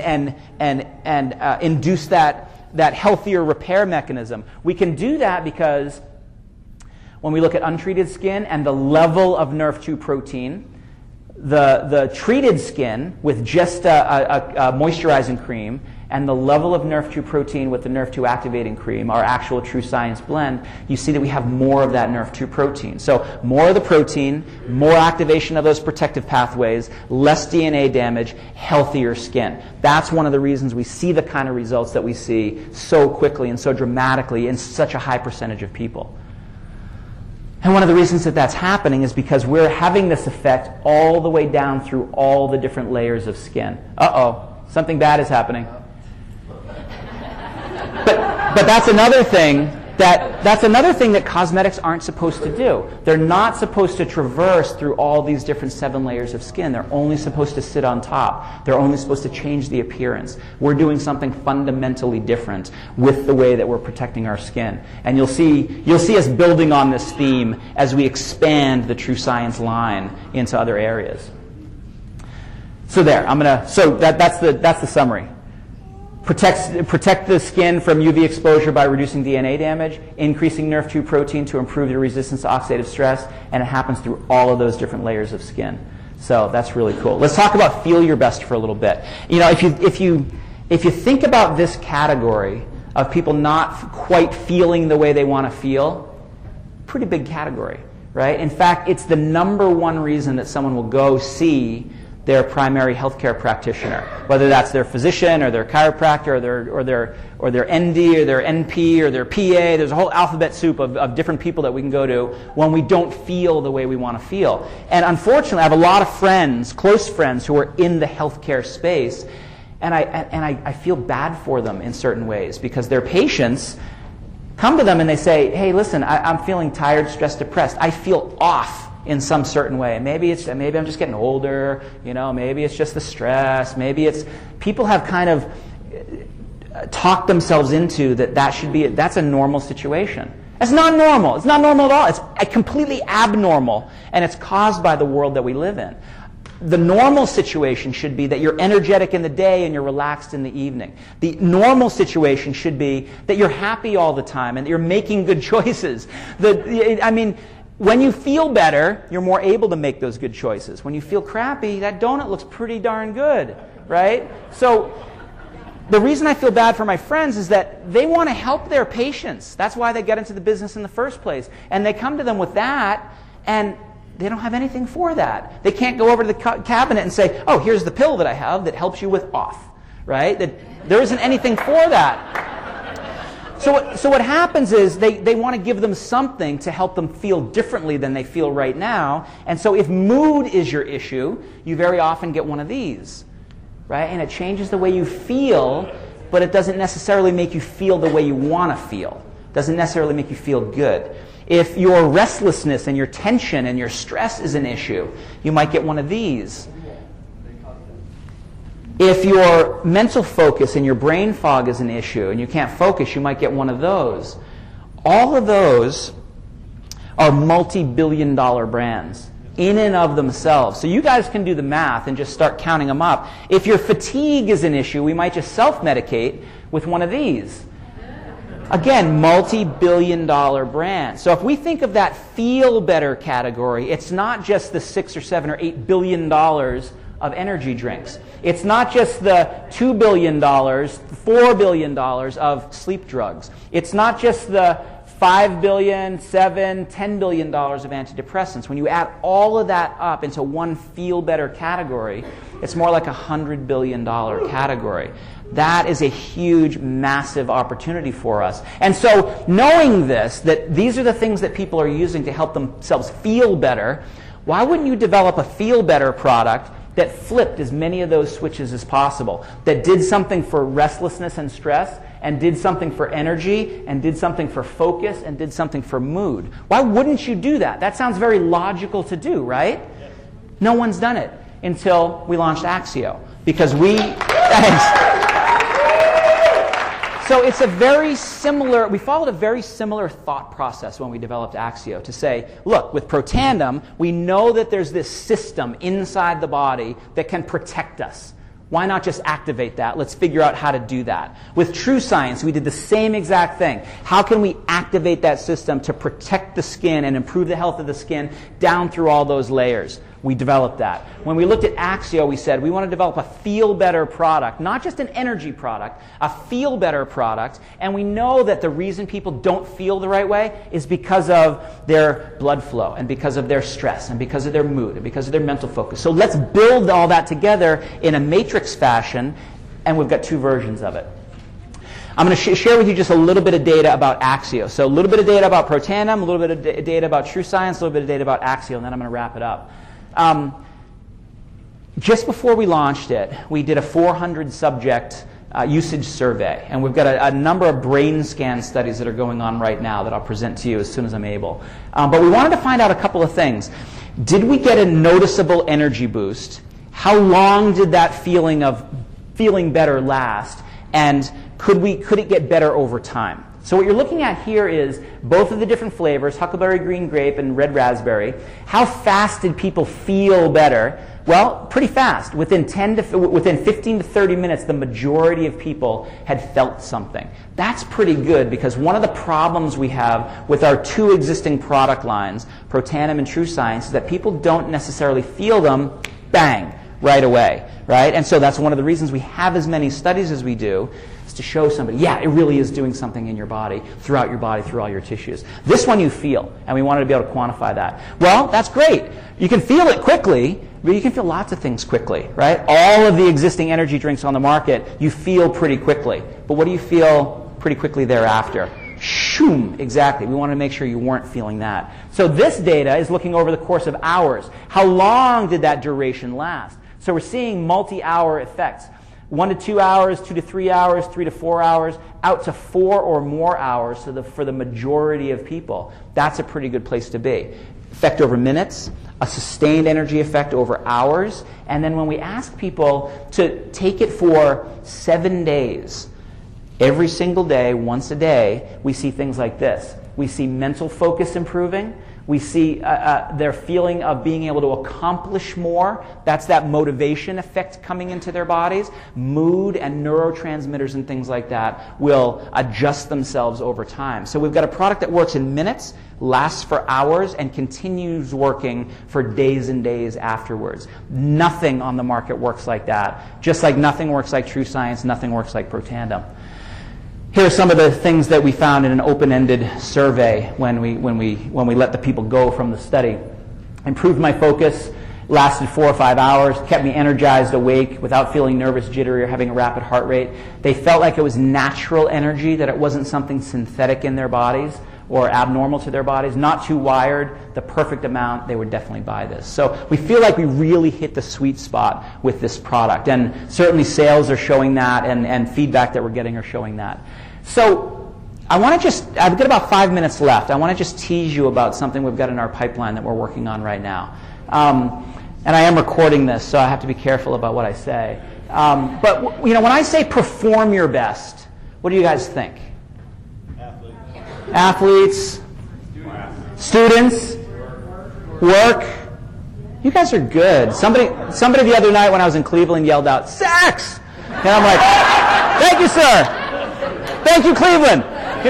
and induce that healthier repair mechanism? We can do that because when we look at untreated skin and the level of Nrf2 protein, the treated skin with just a moisturizing cream and the level of Nrf2 protein with the Nrf2 activating cream, our actual True Science blend, you see that we have more of that Nrf2 protein. So more of the protein, more activation of those protective pathways, less DNA damage, healthier skin. That's one of the reasons we see the kind of results that we see so quickly and so dramatically in such a high percentage of people. And one of the reasons that that's happening is because we're having this effect all the way down through all the different layers of skin. Uh-oh, something bad is happening. But that's another thing that cosmetics aren't supposed to do. They're not supposed to traverse through all these different 7 layers of skin. They're only supposed to sit on top. They're only supposed to change the appearance. We're doing something fundamentally different with the way that we're protecting our skin. And you'll see us building on this theme as we expand the True Science line into other areas. So that's the summary. Protect the skin from UV exposure by reducing DNA damage, increasing Nrf2 protein to improve your resistance to oxidative stress, and it happens through all of those different layers of skin. So that's really cool. Let's talk about feel your best for a little bit. You know, if you think about this category of people not quite feeling the way they want to feel, pretty big category, right? In fact, it's the #1 reason that someone will go see their primary healthcare practitioner, whether that's their physician or their chiropractor or their ND or their NP or their PA. There's a whole alphabet soup of different people that we can go to when we don't feel the way we want to feel. And unfortunately, I have a lot of friends, close friends, who are in the healthcare space, and I feel bad for them in certain ways because their patients come to them and they say, hey, listen, I'm feeling tired, stressed, depressed. I feel off in some certain way. Maybe I'm just getting older, maybe it's just the stress, people have kind of talked themselves into that's a normal situation. It's not normal. It's not normal at all. It's completely abnormal, and it's caused by the world that we live in. The normal situation should be that you're energetic in the day and you're relaxed in the evening. The normal situation should be that you're happy all the time and that you're making good choices. When you feel better, you're more able to make those good choices. When you feel crappy, that donut looks pretty darn good, right? So the reason I feel bad for my friends is that they want to help their patients. That's why they get into the business in the first place. And they come to them with that, and they don't have anything for that. They can't go over to the cabinet and say, oh, here's the pill that I have that helps you with off, right? There isn't anything for that. So what happens is they want to give them something to help them feel differently than they feel right now. And so if mood is your issue, you very often get one of these, right? And it changes the way you feel, but it doesn't necessarily make you feel the way you want to feel. It doesn't necessarily make you feel good. If your restlessness and your tension and your stress is an issue, you might get one of these. If your mental focus and your brain fog is an issue and you can't focus, you might get one of those. All of those are multi-billion-dollar brands in and of themselves. So you guys can do the math and just start counting them up. If your fatigue is an issue, we might just self-medicate with one of these. Again, multi-billion-dollar brands. So if we think of that feel better category, it's not just the $6 or $7 or $8 billion of energy drinks. It's not just the $2 billion, $4 billion of sleep drugs. It's not just the $5 billion, $7, $10 billion of antidepressants. When you add all of that up into one feel better category, it's more like a $100 billion category. That is a huge, massive opportunity for us. And so knowing this, that these are the things that people are using to help themselves feel better, why wouldn't you develop a feel better product that flipped as many of those switches as possible, that did something for restlessness and stress, and did something for energy, and did something for focus, and did something for mood? Why wouldn't you do that? That sounds very logical to do, right? Yes. No one's done it until we launched Axio. Because So it's we followed a very similar thought process when we developed Axio to say, look, with Protandim, we know that there's this system inside the body that can protect us. Why not just activate that? Let's figure out how to do that. With TrueScience, we did the same exact thing. How can we activate that system to protect the skin and improve the health of the skin down through all those layers? We developed that. When we looked at Axio, we said we want to develop a feel-better product, not just an energy product, a feel-better product. And we know that the reason people don't feel the right way is because of their blood flow and because of their stress and because of their mood and because of their mental focus. So let's build all that together in a matrix fashion, and we've got two versions of it. I'm going to share with you just a little bit of data about Axio. So a little bit of data about Protandim, a little bit of data about TrueScience, a little bit of data about Axio, and then I'm going to wrap it up. Just before we launched it, we did a 400-subject usage survey, and we've got a number of brain scan studies that are going on right now that I'll present to you as soon as I'm able. But we wanted to find out a couple of things. Did we get a noticeable energy boost? How long did that feeling of feeling better last? And could it get better over time? So what you're looking at here is both of the different flavors, huckleberry green grape and red raspberry. How fast did people feel better? Well, pretty fast. Within 15 to 30 minutes, the majority of people had felt something. That's pretty good, because one of the problems we have with our two existing product lines, Protandim and TrueScience, is that people don't necessarily feel them, bang, right away, right? And so that's one of the reasons we have as many studies as we do, is to show somebody, yeah, it really is doing something in your body, through all your tissues. This one you feel, and we wanted to be able to quantify that. Well, that's great. You can feel it quickly, but you can feel lots of things quickly, right? All of the existing energy drinks on the market, you feel pretty quickly. But what do you feel pretty quickly thereafter? Shoom, exactly. We want to make sure you weren't feeling that. So this data is looking over the course of hours. How long did that duration last? So we're seeing multi-hour effects. 1 to 2 hours, 2 to 3 hours, 3 to 4 hours, out to 4 or more hours for the majority of people. That's a pretty good place to be. Effect over minutes, a sustained energy effect over hours, and then when we ask people to take it for 7 days, every single day, once a day, we see things like this. We see mental focus improving. We see their feeling of being able to accomplish more. That's that motivation effect coming into their bodies. Mood and neurotransmitters and things like that will adjust themselves over time. So we've got a product that works in minutes, lasts for hours, and continues working for days and days afterwards. Nothing on the market works like that. Just like nothing works like True Science, nothing works like Protandim. Here are some of the things that we found in an open-ended survey when we let the people go from the study. Improved my focus, lasted 4 or 5 hours, kept me energized, awake, without feeling nervous, jittery, or having a rapid heart rate. They felt like it was natural energy, that it wasn't something synthetic in their bodies or abnormal to their bodies, not too wired, the perfect amount. They would definitely buy this. So we feel like we really hit the sweet spot with this product. And certainly sales are showing that, and feedback that we're getting are showing that. So I've got about 5 minutes left. I want to just tease you about something we've got in our pipeline that we're working on right now. And I am recording this, so I have to be careful about what I say. But when I say perform your best, what do you guys think? Athletes, students, work. You guys are good. Somebody the other night when I was in Cleveland yelled out, "Sex!" And I'm like, "Thank you, sir. Thank you, Cleveland."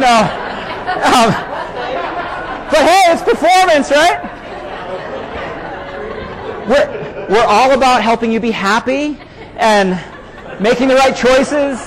But hey, it's performance, right? We're all about helping you be happy and making the right choices.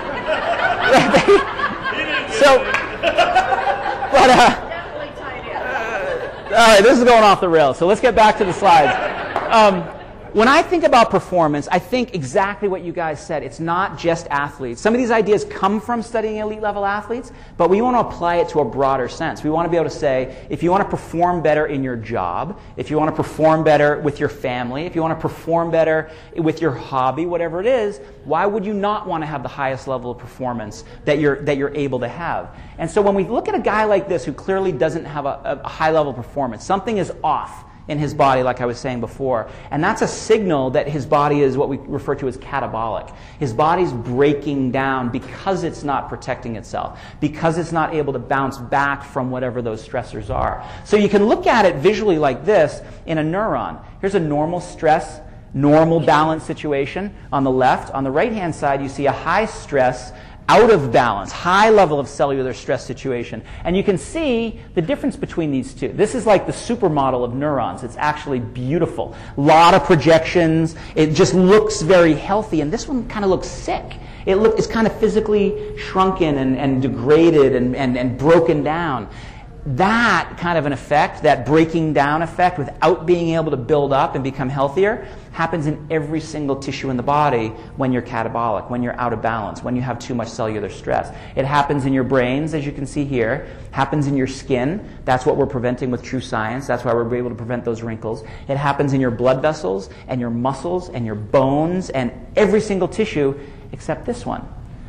All right, this is going off the rails, so let's get back to the slides. When I think about performance, I think exactly what you guys said. It's not just athletes. Some of these ideas come from studying elite-level athletes, but we want to apply it to a broader sense. We want to be able to say, if you want to perform better in your job, if you want to perform better with your family, if you want to perform better with your hobby, whatever it is, why would you not want to have the highest level of performance that you're able to have? And so when we look at a guy like this who clearly doesn't have a high level of performance, something is off in his body, like I was saying before. And that's a signal that his body is what we refer to as catabolic. His body's breaking down because it's not protecting itself, because it's not able to bounce back from whatever those stressors are. So you can look at it visually like this in a neuron. Here's a normal stress, normal balance situation on the left. On the right-hand side, you see a high stress, out of balance, high level of cellular stress situation. And you can see the difference between these two. This is like the supermodel of neurons. It's actually beautiful. A lot of projections. It just looks very healthy. And this one kind of looks sick. It's kind of physically shrunken and degraded and broken down. That kind of an effect, that breaking down effect without being able to build up and become healthier, happens in every single tissue in the body when you're catabolic, when you're out of balance, when you have too much cellular stress. It happens in your brains, as you can see here, happens in your skin. That's what we're preventing with True Science. That's why we're able to prevent those wrinkles. It happens in your blood vessels and your muscles and your bones and every single tissue except this one.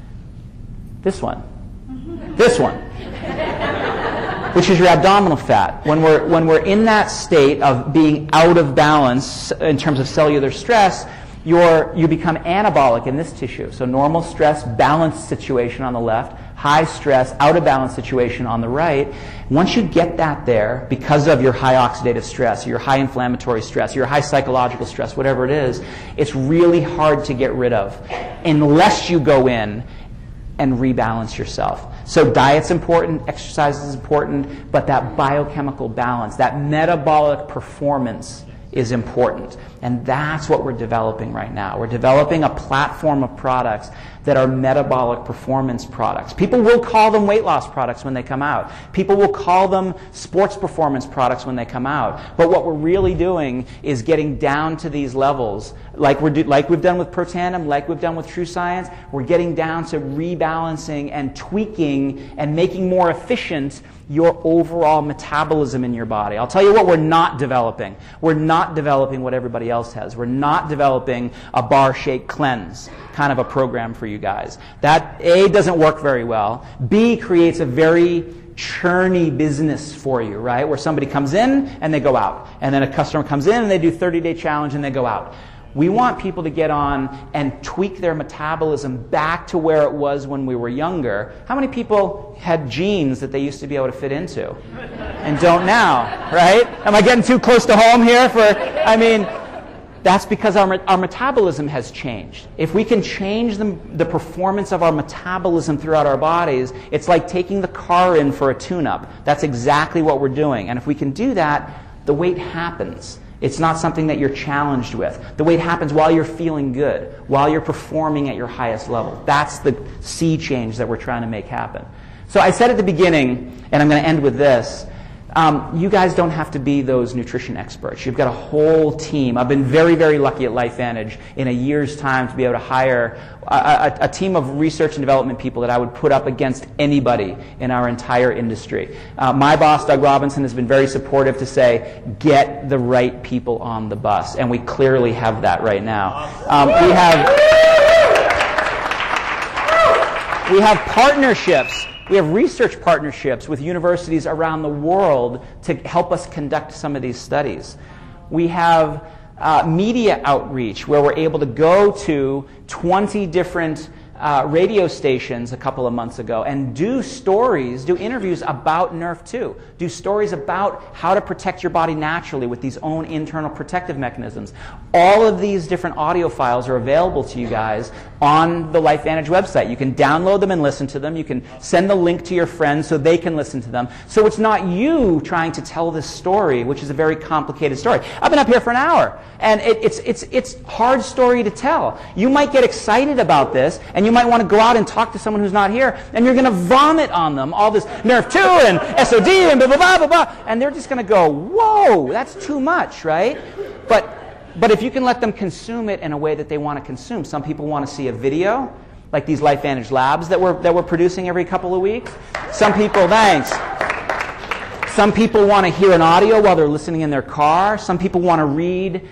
This one. This one. Which is your abdominal fat. When we're in that state of being out of balance in terms of cellular stress, you become anabolic in this tissue. So normal stress, balanced situation on the left, high stress, out of balance situation on the right. Once you get that there, because of your high oxidative stress, your high inflammatory stress, your high psychological stress, whatever it is, it's really hard to get rid of unless you go in and rebalance yourself. So diet's important, exercise is important, but that biochemical balance, that metabolic performance is important. And that's what we're developing right now. We're developing a platform of products that are metabolic performance products. People will call them weight loss products when they come out. People will call them sports performance products when they come out. But what we're really doing is getting down to these levels, like we've done with Protandim, like we've done with TrueScience. We're getting down to rebalancing and tweaking and making more efficient your overall metabolism in your body. I'll tell you what we're not developing. We're not developing what everybody else has. We're not developing a bar shake cleanse kind of a program for you guys. That, A, doesn't work very well. B, creates a very churny business for you, right? Where somebody comes in and they go out. And then a customer comes in and they do 30-day challenge and they go out. We want people to get on and tweak their metabolism back to where it was when we were younger. How many people had jeans that they used to be able to fit into and don't now, right? Am I getting too close to home here? That's because our metabolism has changed. If we can change the performance of our metabolism throughout our bodies, it's like taking the car in for a tune-up. That's exactly what we're doing. And if we can do that, the weight happens. It's not something that you're challenged with. The weight happens while you're feeling good, while you're performing at your highest level. That's the sea change that we're trying to make happen. So I said at the beginning, and I'm going to end with this, you guys don't have to be those nutrition experts. You've got a whole team. I've been very, very lucky at LifeVantage in a year's time to be able to hire a team of research and development people that I would put up against anybody in our entire industry. My boss, Doug Robinson, has been very supportive to say, get the right people on the bus. And we clearly have that right now. We have partnerships. We have research partnerships with universities around the world to help us conduct some of these studies. We have media outreach where we're able to go to 20 different radio stations a couple of months ago and do interviews about Nrf2, do stories about how to protect your body naturally with these own internal protective mechanisms. All of these different audio files are available to you guys on the LifeVantage website. You can download them and listen to them. You can send the link to your friends so they can listen to them. So it's not you trying to tell this story, which is a very complicated story. I've been up here for an hour, and it's a hard story to tell. You might get excited about this, and you might want to go out and talk to someone who's not here, and you're going to vomit on them all this Nrf2 and SOD and blah, blah, blah, blah, blah, and they're just going to go, whoa, that's too much, right? But if you can let them consume it in a way that they want to consume, some people want to see a video, like these LifeVantage labs that we're producing every couple of weeks. Some people, thanks. Some people want to hear an audio while they're listening in their car. Some people want to read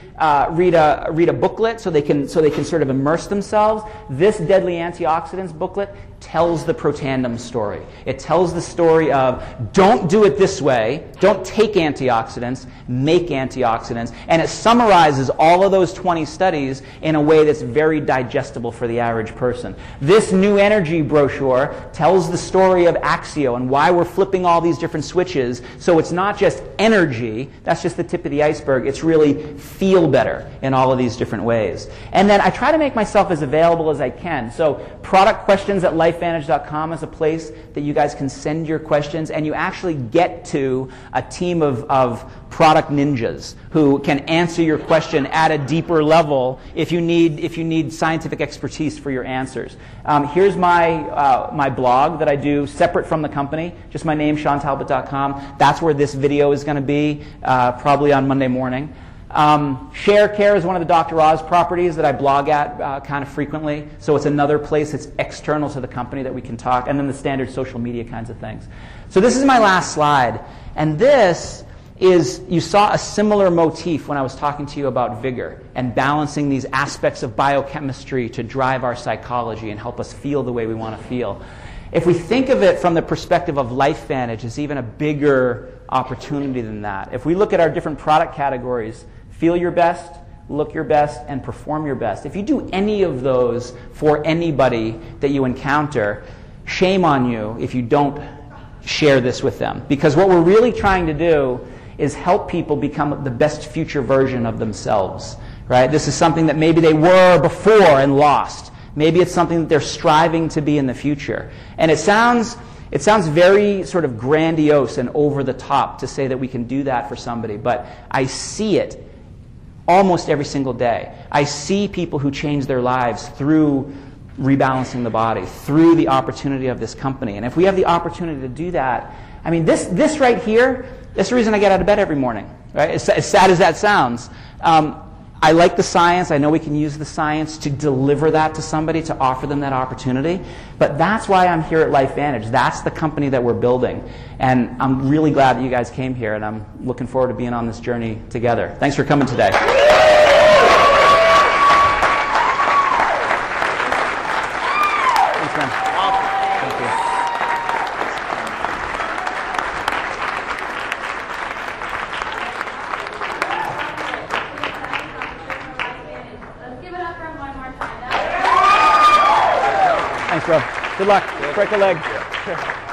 a booklet so they can sort of immerse themselves. This Deadly Antioxidants booklet tells the Protandim story. It tells the story of don't do it this way, don't take antioxidants, make antioxidants, and it summarizes all of those 20 studies in a way that's very digestible for the average person. This New Energy brochure tells the story of Axio and why we're flipping all these different switches, so it's not just energy, that's just the tip of the iceberg, it's really feel better in all of these different ways. And then I try to make myself as available as I can. So product questions at lifevantage.com is a place that you guys can send your questions, and you actually get to a team of product ninjas who can answer your question at a deeper level if you need scientific expertise for your answers. Here's my blog that I do separate from the company, just my name, SeanTalbot.com. That's where this video is going to be, probably on Monday morning. ShareCare is one of the Dr. Oz properties that I blog at kind of frequently. So it's another place that's external to the company that we can talk. And then the standard social media kinds of things. So this is my last slide. And this is, you saw a similar motif when I was talking to you about vigor and balancing these aspects of biochemistry to drive our psychology and help us feel the way we want to feel. If we think of it from the perspective of LifeVantage, it's even a bigger opportunity than that. If we look at our different product categories, feel your best, look your best, and perform your best. If you do any of those for anybody that you encounter, shame on you if you don't share this with them. Because what we're really trying to do is help people become the best future version of themselves. Right? This is something that maybe they were before and lost. Maybe it's something that they're striving to be in the future. And it sounds very sort of grandiose and over the top to say that we can do that for somebody, but I see it almost every single day. I see people who change their lives through rebalancing the body, through the opportunity of this company. And if we have the opportunity to do that, I mean, this right here, that's the reason I get out of bed every morning, right? As sad as that sounds. I like the science. I know we can use the science to deliver that to somebody, to offer them that opportunity. But that's why I'm here at LifeVantage. That's the company that we're building. And I'm really glad that you guys came here, and I'm looking forward to being on this journey together. Thanks for coming today. Thanks, man. Thank you. Let's give it up for him one more time. Thanks, bro. Good luck. Break a leg.